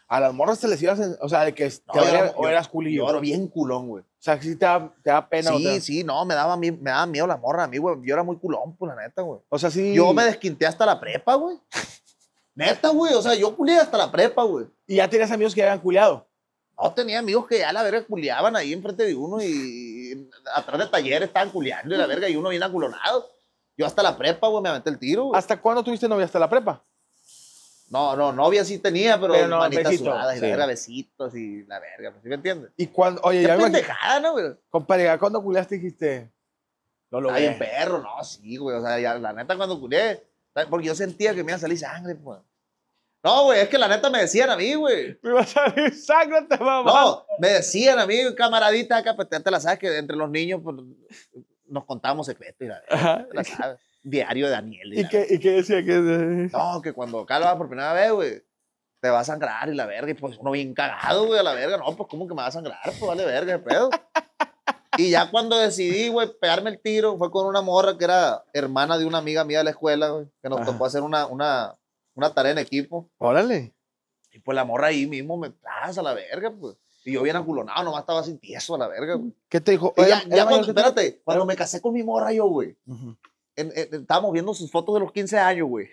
Speaker 2: A las morras te les ibas, en- o sea, de que te
Speaker 1: No, yo
Speaker 2: valía-
Speaker 1: era-
Speaker 2: o
Speaker 1: yo-
Speaker 2: eras culillo.
Speaker 1: Yo era bien culón, güey.
Speaker 2: O sea, que sí te da, te da pena. o
Speaker 1: Sí,
Speaker 2: te da-
Speaker 1: sí, no, me daba, mi- me daba miedo la morra a mí, güey. Yo era muy culón, pues, la neta, güey.
Speaker 2: O sea, sí.
Speaker 1: Yo me desquinté hasta la prepa, güey. Neta, güey. O sea, yo culié hasta la prepa, güey.
Speaker 2: Y ya tenías amigos que ya habían culiado.
Speaker 1: No tenía amigos que ya la verga culiaban ahí enfrente de uno y atrás de talleres estaban culiando y la verga y uno bien aculonado. Yo hasta la prepa, güey, me aventé el tiro, güey.
Speaker 2: ¿Hasta cuándo tuviste novia? ¿Hasta la prepa?
Speaker 1: No, no, novia sí tenía, pero,
Speaker 2: Pero no,
Speaker 1: manitas
Speaker 2: besito,
Speaker 1: sudadas y
Speaker 2: sí.
Speaker 1: la verga, besitos y la verga, ¿sí me entiendes?
Speaker 2: Y cuando, oye,
Speaker 1: Qué
Speaker 2: ya me imagino,
Speaker 1: pendejada, ¿no, güey?
Speaker 2: compadre, ¿ya cuando culiaste dijiste? No lo
Speaker 1: Está bien
Speaker 2: ve.
Speaker 1: perro, no, sí, güey. O sea, ya, la neta cuando culié, porque yo sentía que me iba a salir sangre, pues. No, güey, es que la neta me decían a mí, güey.
Speaker 2: Me va a salir sangre, te mamá.
Speaker 1: No, me decían a mí, camaradita acá, pues ya te la sabes que entre los niños, pues, nos contamos secretos y la verga,
Speaker 2: Ajá.
Speaker 1: te la sabes. Diario de Daniel. Y
Speaker 2: ¿Y
Speaker 1: la
Speaker 2: qué, ¿Y qué decía? Que...
Speaker 1: No, que cuando acá lo vas por primera vez, güey, te va a sangrar y la verga. Y pues uno bien cagado, güey, a la verga. No, pues ¿cómo que me va a sangrar? Pues vale verga, qué pedo. Y ya cuando decidí, güey, pegarme el tiro, fue con una morra que era hermana de una amiga mía de la escuela, güey, que nos
Speaker 2: Ajá.
Speaker 1: tocó hacer una, una, una tarea en equipo.
Speaker 2: Órale.
Speaker 1: Y pues la morra ahí mismo me traza a la verga, pues. Y yo bien aculonado, nomás estaba sin tieso a la verga, güey.
Speaker 2: ¿Qué te dijo?
Speaker 1: Y
Speaker 2: Oye,
Speaker 1: ya,
Speaker 2: ¿era
Speaker 1: ya
Speaker 2: mayor
Speaker 1: cuando,
Speaker 2: que tú?
Speaker 1: espérate, cuando me casé con mi morra yo, güey,
Speaker 2: Ujú.
Speaker 1: en- en- estábamos viendo sus fotos de los quince años, güey.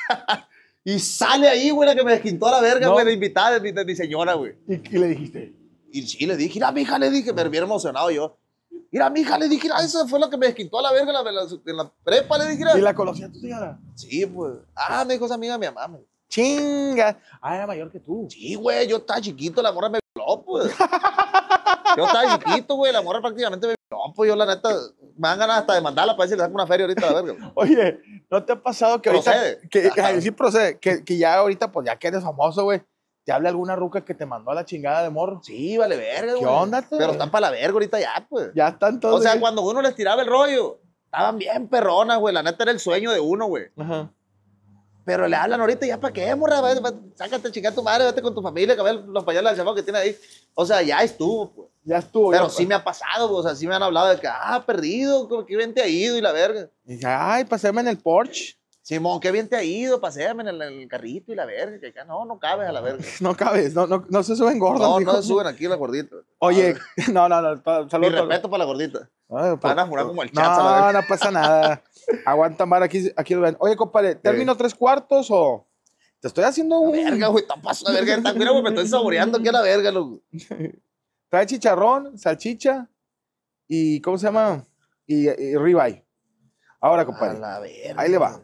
Speaker 1: Y sale ahí, güey, la que me desquintó a la verga,
Speaker 2: No.
Speaker 1: güey, de invitada de mi, de mi señora, güey.
Speaker 2: ¿Y qué le dijiste?
Speaker 1: Y sí, le dije, mira, mija, le dije, me bien emocionado yo. Mira, mija, le dije, mira, esa fue la que me desquintó a la verga en la, en la, en la prepa, le dije,
Speaker 2: ¿Y
Speaker 1: mira.
Speaker 2: la conocía tu señora?
Speaker 1: Sí, pues. Ah, me dijo esa amiga de mi mamá. me-
Speaker 2: Chinga. Ah, era mayor que tú.
Speaker 1: Sí, güey, yo estaba chiquito, la morra me violó, pues. Yo estaba chiquito, güey, la morra prácticamente me violó, pues yo la neta, me dan ganas hasta de mandarla para ver si le saco una feria ahorita a la verga.
Speaker 2: Oye, ¿no te ha pasado que ahorita...
Speaker 1: Procede.
Speaker 2: Que,
Speaker 1: Ajá.
Speaker 2: ay, sí procede. Que, que ya ahorita, pues ya que eres famoso, güey, te habla alguna ruca que te mandó a la chingada de morro.
Speaker 1: Sí, vale verga, güey.
Speaker 2: ¿Qué onda, te?
Speaker 1: Pero están para la verga ahorita ya, pues.
Speaker 2: Ya están todos...
Speaker 1: O sea,
Speaker 2: ahí.
Speaker 1: cuando uno les tiraba el rollo, estaban bien perronas, güey. La neta era el sueño de uno, güey.
Speaker 2: Ajá.
Speaker 1: Pero le hablan ahorita, ¿ya para qué, morra? Vete, vete, sácate, chinga tu madre, vete con tu familia, que ve los pañales del chamaco que tiene ahí. O sea, ya estuvo, pues.
Speaker 2: Ya estuvo.
Speaker 1: Pero
Speaker 2: ya,
Speaker 1: sí me ha pasado, pues, o sea, sí me han hablado de que, ah, perdido, como que bien te ha ido y la verga.
Speaker 2: Y dice, ay, paséme en el Porsche.
Speaker 1: Simón, qué bien te ha ido, paséame en el, en el carrito y la verga, que acá no, no cabes a la verga.
Speaker 2: No cabes, no, no, no se suben gordas.
Speaker 1: No,
Speaker 2: dijo.
Speaker 1: no se suben aquí la gordita.
Speaker 2: Oye, no, no, no. pa-
Speaker 1: Mi
Speaker 2: Saludos.
Speaker 1: respeto para la gordita.
Speaker 2: Ay, pa-
Speaker 1: Van a jurar como el Chats a la
Speaker 2: No,
Speaker 1: verga.
Speaker 2: no pasa nada. Aguanta, Mar, aquí, aquí lo ven. Oye, compadre, ¿termino tres cuartos o te estoy haciendo un...
Speaker 1: Verga, güey, está pasando la verga. Está, mira, güey, me estoy saboreando aquí a la verga, loco.
Speaker 2: Trae chicharrón, salchicha y, ¿cómo se llama? Y, y ribeye. Ahora,
Speaker 1: A
Speaker 2: compadre,
Speaker 1: la verga.
Speaker 2: ahí le va.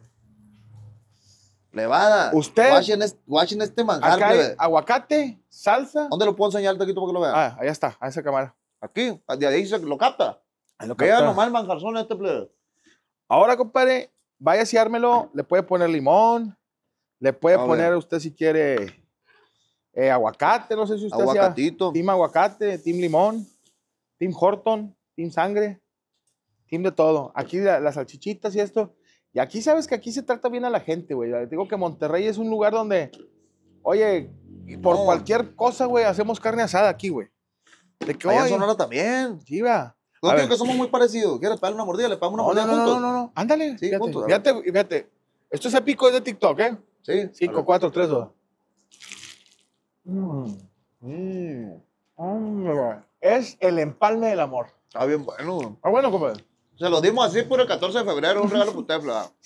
Speaker 1: Levada.
Speaker 2: Usted-
Speaker 1: Watchen este, watchen este manjar,
Speaker 2: Acá hay
Speaker 1: plebe.
Speaker 2: aguacate, salsa.
Speaker 1: ¿Dónde lo puedo enseñar, Taquito, para que lo vea?
Speaker 2: Ah, allá está, a esa cámara.
Speaker 1: Aquí, de ahí se lo capta.
Speaker 2: Ahí lo
Speaker 1: Vea
Speaker 2: capta.
Speaker 1: nomás el manjarzón este, plebe.
Speaker 2: Ahora, compadre, vaya a aseármelo. Le puede poner limón. Le puede
Speaker 1: A ver.
Speaker 2: poner usted si quiere eh, aguacate. No sé si usted hacía
Speaker 1: Aguacatito.
Speaker 2: team aguacate, team limón, team Horton, team sangre, team de todo. Aquí la- las salchichitas y esto. Y aquí sabes que aquí se trata bien a la gente, güey. Te digo que Monterrey es un lugar donde, oye, por
Speaker 1: No.
Speaker 2: cualquier cosa, güey, hacemos carne asada aquí, güey. De que,
Speaker 1: Allá en
Speaker 2: oye,
Speaker 1: Sonora también.
Speaker 2: sí, va.
Speaker 1: No
Speaker 2: A
Speaker 1: digo
Speaker 2: ver.
Speaker 1: que somos muy parecidos. ¿Quieres pegarle una mordida? Le pegamos una
Speaker 2: No,
Speaker 1: mordida
Speaker 2: no, no,
Speaker 1: juntos.
Speaker 2: no, no, no. Ándale.
Speaker 1: Sí,
Speaker 2: fíjate,
Speaker 1: juntos, a ver.
Speaker 2: fíjate, fíjate. Esto es épico, es de TikTok, ¿eh?
Speaker 1: Sí.
Speaker 2: cinco,
Speaker 1: A
Speaker 2: cuatro, tres, dos.
Speaker 1: ver. Mm,
Speaker 2: Es el empalme del amor.
Speaker 1: está bien bueno.
Speaker 2: Ah, bueno, compadre.
Speaker 1: Se lo dimos así por el catorce de febrero. Un regalo para usted,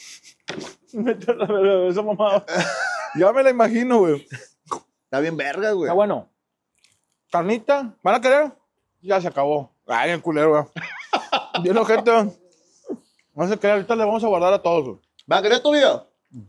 Speaker 1: plebe.
Speaker 2: Esa mamada. Ya me la imagino, güey.
Speaker 1: Está bien verga, güey.
Speaker 2: Está bueno. Carnita, ¿van a querer? Ya se acabó. Ay, el culero, güey. Bien, gente. No sé qué, ahorita le vamos a guardar a todos, güey.
Speaker 1: ¿Va a querer tu vida?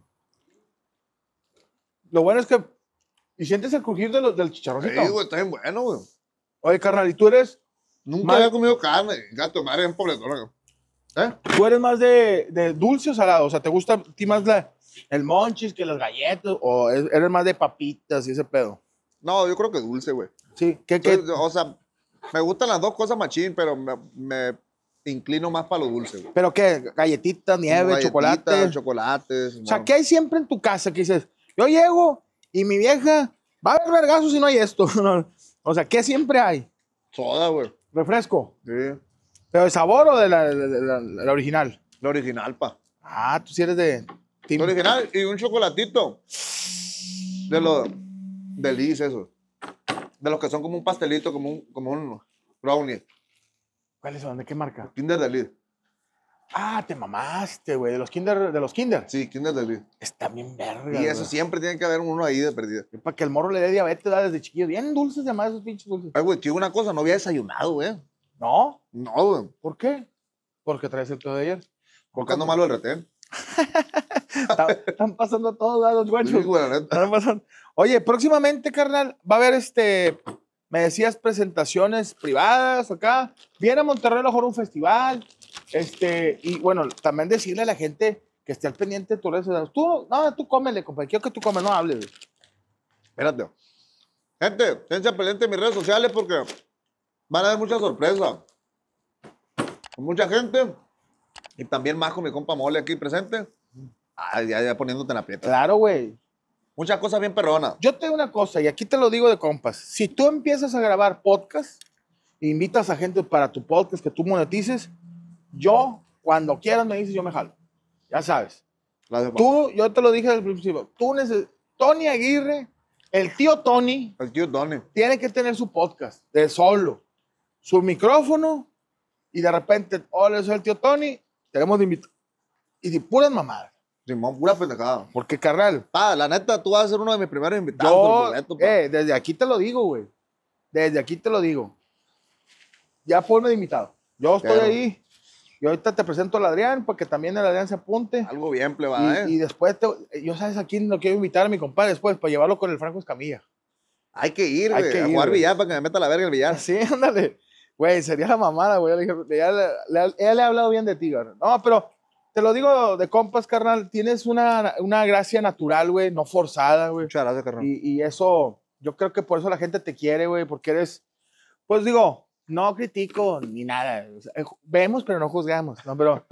Speaker 2: Lo bueno es que. ¿Y sientes el crujir de los- del chicharroncito?
Speaker 1: Sí, güey, está bien bueno, güey.
Speaker 2: Oye, carnal, ¿y tú eres,
Speaker 1: Nunca
Speaker 2: Mal-
Speaker 1: había comido carne. Gato, madre, es pobletona. ¿Eh?
Speaker 2: tú eres más de, de dulce o salado? O sea, ¿te gusta a ti más la, el monchis que las galletas? ¿O es- eres más de papitas y ese pedo?
Speaker 1: No, yo creo que dulce, güey.
Speaker 2: Sí, ¿qué, qué?
Speaker 1: Soy- O sea, me gustan las dos cosas machín, pero me, me inclino más para lo dulce, güey.
Speaker 2: ¿Pero qué? Galletitas, nieve,
Speaker 1: Galletitas,
Speaker 2: chocolate.
Speaker 1: chocolates.
Speaker 2: O sea, ¿qué hay siempre en tu casa que dices, yo llego y mi vieja va a haber vergazos si no hay esto? O sea, ¿qué siempre hay?
Speaker 1: Soda, güey.
Speaker 2: Refresco.
Speaker 1: Sí.
Speaker 2: ¿Pero de sabor o de la, de la- de la original?
Speaker 1: La original, pa.
Speaker 2: Ah, tú sí eres de...
Speaker 1: La
Speaker 2: team-
Speaker 1: original y un chocolatito. De los Delis, eso. De los que son como un pastelito, como un, como un brownie.
Speaker 2: ¿Cuáles son? ¿De qué marca?
Speaker 1: Kinder Delis.
Speaker 2: Ah, te mamaste, güey. De los Kinder. De los Kinder.
Speaker 1: Sí, Kinder Delis.
Speaker 2: Está bien verga.
Speaker 1: Y eso
Speaker 2: güey.
Speaker 1: siempre tiene que haber uno ahí de perdido.
Speaker 2: Para que el morro le dé diabetes ¿da? Desde chiquillo. Bien dulces, además, esos pinches dulces.
Speaker 1: Ay, güey, chico, una cosa, no había desayunado, güey.
Speaker 2: ¿No?
Speaker 1: No, güey.
Speaker 2: ¿Por qué? Porque traes el pedo de ayer.
Speaker 1: Buscando malo el retén.
Speaker 2: Están, están pasando todos lados,
Speaker 1: Sí,
Speaker 2: güey.
Speaker 1: güey, la neta.
Speaker 2: Están pasando. Oye, próximamente, carnal, va a haber este. Me decías presentaciones privadas acá. Viene a Monterrey a lo mejor un festival. Este, y bueno, también decirle a la gente que esté al pendiente de tus redes sociales. Tú, no, tú cómele, compadre. Quiero que tú comes, no hables. güey.
Speaker 1: Espérate. Gente, tense pendiente en mis redes sociales porque van a haber muchas sorpresas. Mucha gente. Y también Majo, mi compa Mole aquí presente. Ah, ya, ya poniéndote en la prieta.
Speaker 2: Claro, güey.
Speaker 1: Muchas cosas bien perronas.
Speaker 2: Yo te digo una cosa, y aquí te lo digo de compas. Si tú empiezas a grabar podcast, e invitas a gente para tu podcast que tú monetices, yo, cuando quieras me dices, yo me jalo. Ya sabes.
Speaker 1: Gracias,
Speaker 2: Tú, yo te lo dije al principio, tú neces Tony Aguirre, el tío Tony,
Speaker 1: el tío Donny.
Speaker 2: tiene que tener su podcast de solo, su micrófono, y de repente, hola, soy el tío Tony, tenemos de invitar. Y de puras mamadas.
Speaker 1: Simón, pura pendejada.
Speaker 2: Porque, carnal,
Speaker 1: Pa, la neta, tú vas a ser uno de mis primeros invitados.
Speaker 2: yo,
Speaker 1: por boleto, pa.
Speaker 2: eh, desde aquí te lo digo, güey. Desde aquí te lo digo. Ya ponme de invitado. Yo estoy
Speaker 1: Claro.
Speaker 2: ahí. Y ahorita te presento al Adrián, porque también el Adrián se apunte.
Speaker 1: Algo bien, plebada,
Speaker 2: Y, y
Speaker 1: ¿eh?
Speaker 2: después, te, yo sabes a quién lo quiero invitar a mi compadre después, para llevarlo con el Franco Escamilla.
Speaker 1: Hay que ir,
Speaker 2: Hay
Speaker 1: güey.
Speaker 2: que
Speaker 1: A
Speaker 2: ir,
Speaker 1: jugar
Speaker 2: güey.
Speaker 1: billar para que me meta la verga el billar.
Speaker 2: Sí, ándale. Güey, sería la mamada, güey. Le dije, Ya le, le- ella le ha hablado bien de ti, güey. No, pero te lo digo de compas, carnal. Tienes una, una gracia natural, güey, no forzada, güey.
Speaker 1: Muchas gracias, carnal.
Speaker 2: Y, y eso, yo creo que por eso la gente te quiere, güey, porque eres, pues digo, no critico ni nada. O sea, eh, vemos, pero no juzgamos, ¿no? Pero,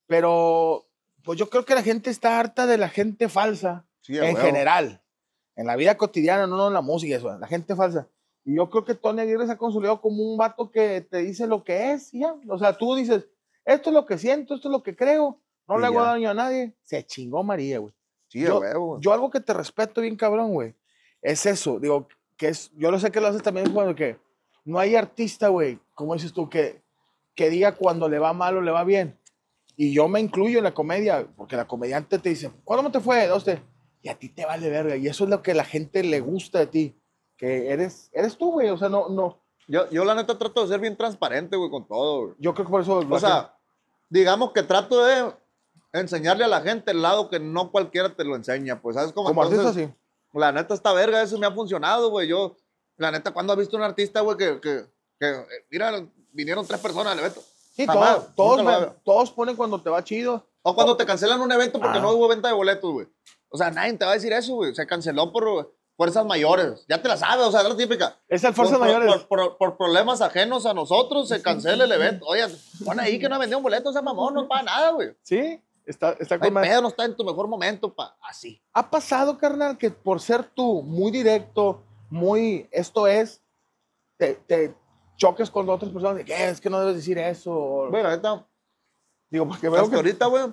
Speaker 2: pero, pues yo creo que la gente está harta de la gente falsa,
Speaker 1: Sí, a
Speaker 2: en
Speaker 1: huevo.
Speaker 2: general. En la vida cotidiana, no, no en la música, eso, la gente falsa. Y yo creo que Tony Aguirre se ha consolidado como un vato que te dice lo que es, y ya. O sea, tú dices, esto es lo que siento, esto es lo que creo, no
Speaker 1: Y
Speaker 2: le hago
Speaker 1: ya.
Speaker 2: daño a nadie. Se chingó María, güey.
Speaker 1: Sí, a
Speaker 2: yo,
Speaker 1: huevo, güey.
Speaker 2: yo algo que te respeto bien cabrón, güey, es eso. Digo, que es, yo lo sé que lo haces también cuando que no hay artista, güey, como dices tú, que, que diga cuando le va mal o le va bien. Y yo me incluyo en la comedia, porque la comediante te dice, ¿cuándo te fue? Dos, te- Y a ti te vale verga. Y eso es lo que a la gente le gusta de ti. Que eres, eres tú, güey. O sea, no, no.
Speaker 1: Yo, yo, la neta, trato de ser bien transparente, güey, con todo, güey.
Speaker 2: Yo creo que por eso.
Speaker 1: O sea, digamos que trato de enseñarle a la gente el lado que no cualquiera te lo enseña, pues, ¿sabes cómo?
Speaker 2: como
Speaker 1: Entonces,
Speaker 2: artista, sí.
Speaker 1: la neta, esta verga, eso me ha funcionado, güey. Yo, la neta, ¿cuándo has visto un artista, güey, que, que, que, eh, mira, vinieron tres personas al evento?
Speaker 2: Sí,
Speaker 1: Jamás,
Speaker 2: todos, todos,
Speaker 1: nunca lo
Speaker 2: me-
Speaker 1: hago.
Speaker 2: todos ponen cuando te va chido.
Speaker 1: O cuando te cancelan un evento porque
Speaker 2: Ah.
Speaker 1: no hubo venta de boletos, güey. O sea, nadie te va a decir eso, güey. Se canceló por fuerzas mayores. Ya te la sabes, o sea, es la típica.
Speaker 2: Es el Fuerzas
Speaker 1: por, por-
Speaker 2: Mayores.
Speaker 1: Por, por- por problemas ajenos a nosotros se cancela el evento. Oye, pon ahí que no vendió un boleto, ese mamón, no paga nada, güey.
Speaker 2: Sí, está, está
Speaker 1: No hay
Speaker 2: con madre.
Speaker 1: pedo, no está en tu mejor momento, pa. Así.
Speaker 2: ¿Ha pasado, carnal, que por ser tú muy directo, muy esto es, te, te choques con otras personas de que es que no debes decir eso? O-
Speaker 1: Bueno, ahorita,
Speaker 2: Digo, porque veo
Speaker 1: hasta
Speaker 2: que.
Speaker 1: ahorita, güey,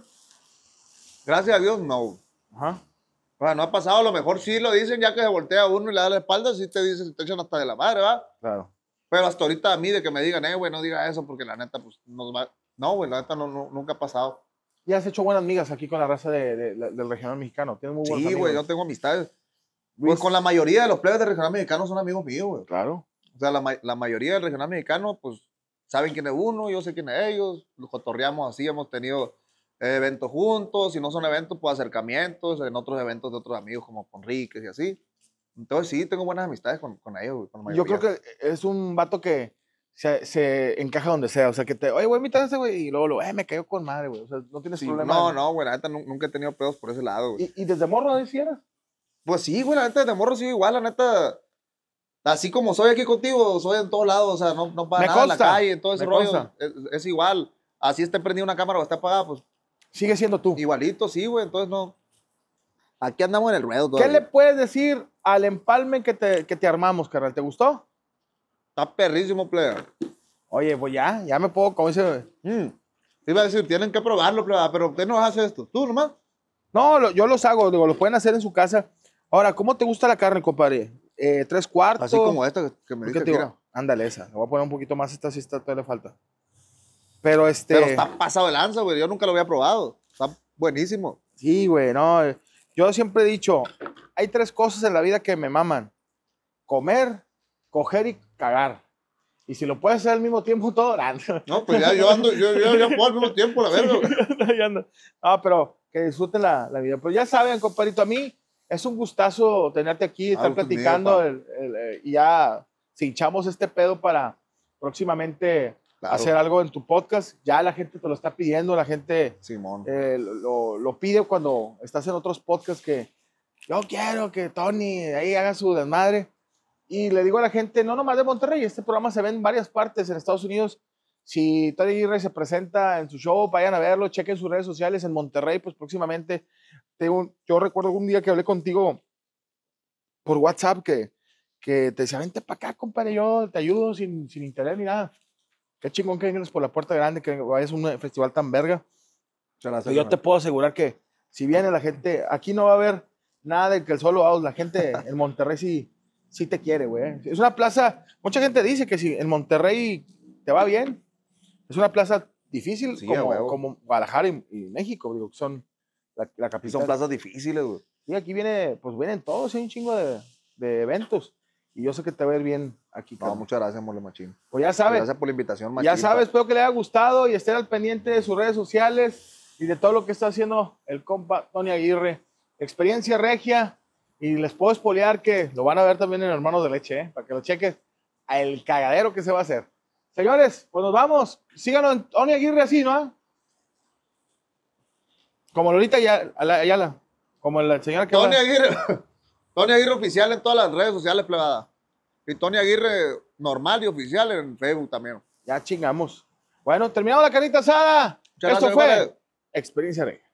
Speaker 1: gracias a Dios, no.
Speaker 2: Ajá.
Speaker 1: O sea, no ha pasado, a lo mejor sí lo dicen ya que se voltea uno y le da la espalda, sí te dicen, te echan hasta de la madre, ¿va?
Speaker 2: Claro.
Speaker 1: Pero hasta ahorita a mí de que me digan, eh, güey, no diga eso porque la neta, pues, nos va... No, güey, la neta no, no- nunca ha pasado.
Speaker 2: Y has hecho buenas migas aquí con la raza de, de- de- del regional mexicano. Tienes muy buenos
Speaker 1: Sí,
Speaker 2: amigos.
Speaker 1: güey, yo tengo amistades.
Speaker 2: Luis.
Speaker 1: Pues con la mayoría de los plebes del regional mexicano son amigos míos, güey.
Speaker 2: Claro.
Speaker 1: O sea, la, ma- la mayoría del regional mexicano, pues, saben quién es uno, yo sé quién es ellos, los cotorreamos así, hemos tenido eh, eventos juntos, si no son eventos, pues acercamientos, en otros eventos de otros amigos como Conríquez y así. Entonces sí, tengo buenas amistades con, con ellos, güey, con la
Speaker 2: Yo
Speaker 1: mayoría.
Speaker 2: creo que es un vato que se, se encaja donde sea. O sea, que te, oye, voy a invitar a ese güey. Y luego, lo, eh, me cayó con madre, güey. O sea, no tienes
Speaker 1: Sí,
Speaker 2: problema.
Speaker 1: no, no, güey, la neta nu- nunca he tenido pedos por ese lado, güey.
Speaker 2: Y, y desde morro, ¿no hicieras?
Speaker 1: Pues sí, güey, la neta de morro sí, igual, la neta. Así como soy aquí contigo, soy en todos lados, o sea, no, no para
Speaker 2: Me
Speaker 1: nada en la
Speaker 2: consta,
Speaker 1: calle, en todo ese
Speaker 2: me
Speaker 1: rollo.
Speaker 2: consta.
Speaker 1: Es, es igual. Así esté prendida una cámara o está apagada, pues
Speaker 2: Sigue siendo tú.
Speaker 1: igualito, sí, güey, entonces no. Aquí andamos en el ruedo
Speaker 2: ¿Qué
Speaker 1: todavía.
Speaker 2: le puedes decir al empalme que te, que te armamos, carnal? ¿Te gustó?
Speaker 1: Está perrísimo, player.
Speaker 2: Oye, pues ya, ya me puedo, como dice.
Speaker 1: Mm. Iba a decir, tienen que probarlo, player, pero usted no hace esto. ¿Tú nomás?
Speaker 2: No, lo- yo los hago, digo, lo pueden hacer en su casa. Ahora, ¿cómo te gusta la carne, compadre? eh, tres cuartos.
Speaker 1: Así como esta que, que me
Speaker 2: ¿Por qué
Speaker 1: dice,
Speaker 2: te digo?
Speaker 1: mira.
Speaker 2: Ándale, esa. Le voy a poner un poquito más. Esta sí está, todavía le falta. Pero este.
Speaker 1: Pero está pasado de lanza, güey. Yo nunca lo había probado. Está buenísimo.
Speaker 2: Sí, güey, no. Yo siempre he dicho: hay tres cosas en la vida que me maman: comer, coger y cagar. Y si lo puedes hacer al mismo tiempo, todo grande.
Speaker 1: No, pues ya yo ando, yo, yo, yo puedo al mismo tiempo, la verga, güey.
Speaker 2: Ya ando. No, pero que disfruten la, la vida. Pues ya saben, compadrito, a mí es un gustazo tenerte aquí, estar
Speaker 1: Ah, pues,
Speaker 2: platicando.
Speaker 1: mío,
Speaker 2: el, el, eh, y ya, si hinchamos este pedo para próximamente
Speaker 1: Claro.
Speaker 2: hacer algo en tu podcast, ya la gente te lo está pidiendo, la gente
Speaker 1: Simón.
Speaker 2: eh, lo, lo pide cuando estás en otros podcasts que yo quiero que Tony ahí haga su desmadre. Y le digo a la gente, no nomás de Monterrey, este programa se ve en varias partes en Estados Unidos. Si Tony Aguirre se presenta en su show, vayan a verlo, chequen sus redes sociales en Monterrey, pues próximamente. Tengo, yo recuerdo algún día que hablé contigo por WhatsApp que, que te decía, vente para acá, compadre, yo te ayudo sin, sin interés ni nada. Qué chingón que vengas por la puerta grande, que vayas a un festival tan verga.
Speaker 1: Gracias,
Speaker 2: Yo te puedo asegurar que si viene la gente, aquí no va a haber nada de que el solo out, la gente en Monterrey sí, sí te quiere, güey. Es una plaza, mucha gente dice que si en Monterrey te va bien, es una plaza difícil
Speaker 1: Sí, a
Speaker 2: como,
Speaker 1: huevo.
Speaker 2: como Guadalajara y, y México, digo, que son la, la
Speaker 1: Y
Speaker 2: capital.
Speaker 1: son plazas difíciles, güey.
Speaker 2: Y aquí viene, pues vienen todos, hay un chingo de, de eventos. Y yo sé que te va a ir bien aquí,
Speaker 1: No,
Speaker 2: cabrón.
Speaker 1: muchas gracias, Mole Machín.
Speaker 2: Pues ya sabes,
Speaker 1: Gracias por la invitación, Machín.
Speaker 2: ya sabes, espero que le haya gustado y estén al pendiente de sus redes sociales y de todo lo que está haciendo el compa Tony Aguirre. Experiencia regia, y les puedo espolear que lo van a ver también en Hermanos de Leche, ¿eh? Para que lo cheques el cagadero que se va a hacer. Señores, pues nos vamos. Síganos en Tony Aguirre así, ¿no? Como Lolita Ayala, Ayala, como la señora que
Speaker 1: Tony
Speaker 2: va-
Speaker 1: Aguirre. Tony Aguirre oficial en todas las redes sociales, plebada. Y Tony Aguirre normal y oficial en Facebook también.
Speaker 2: Ya chingamos. Bueno, terminamos la carnita asada.
Speaker 1: Muchas
Speaker 2: Esto
Speaker 1: gracias,
Speaker 2: fue
Speaker 1: compadre.
Speaker 2: Experiencia Regia.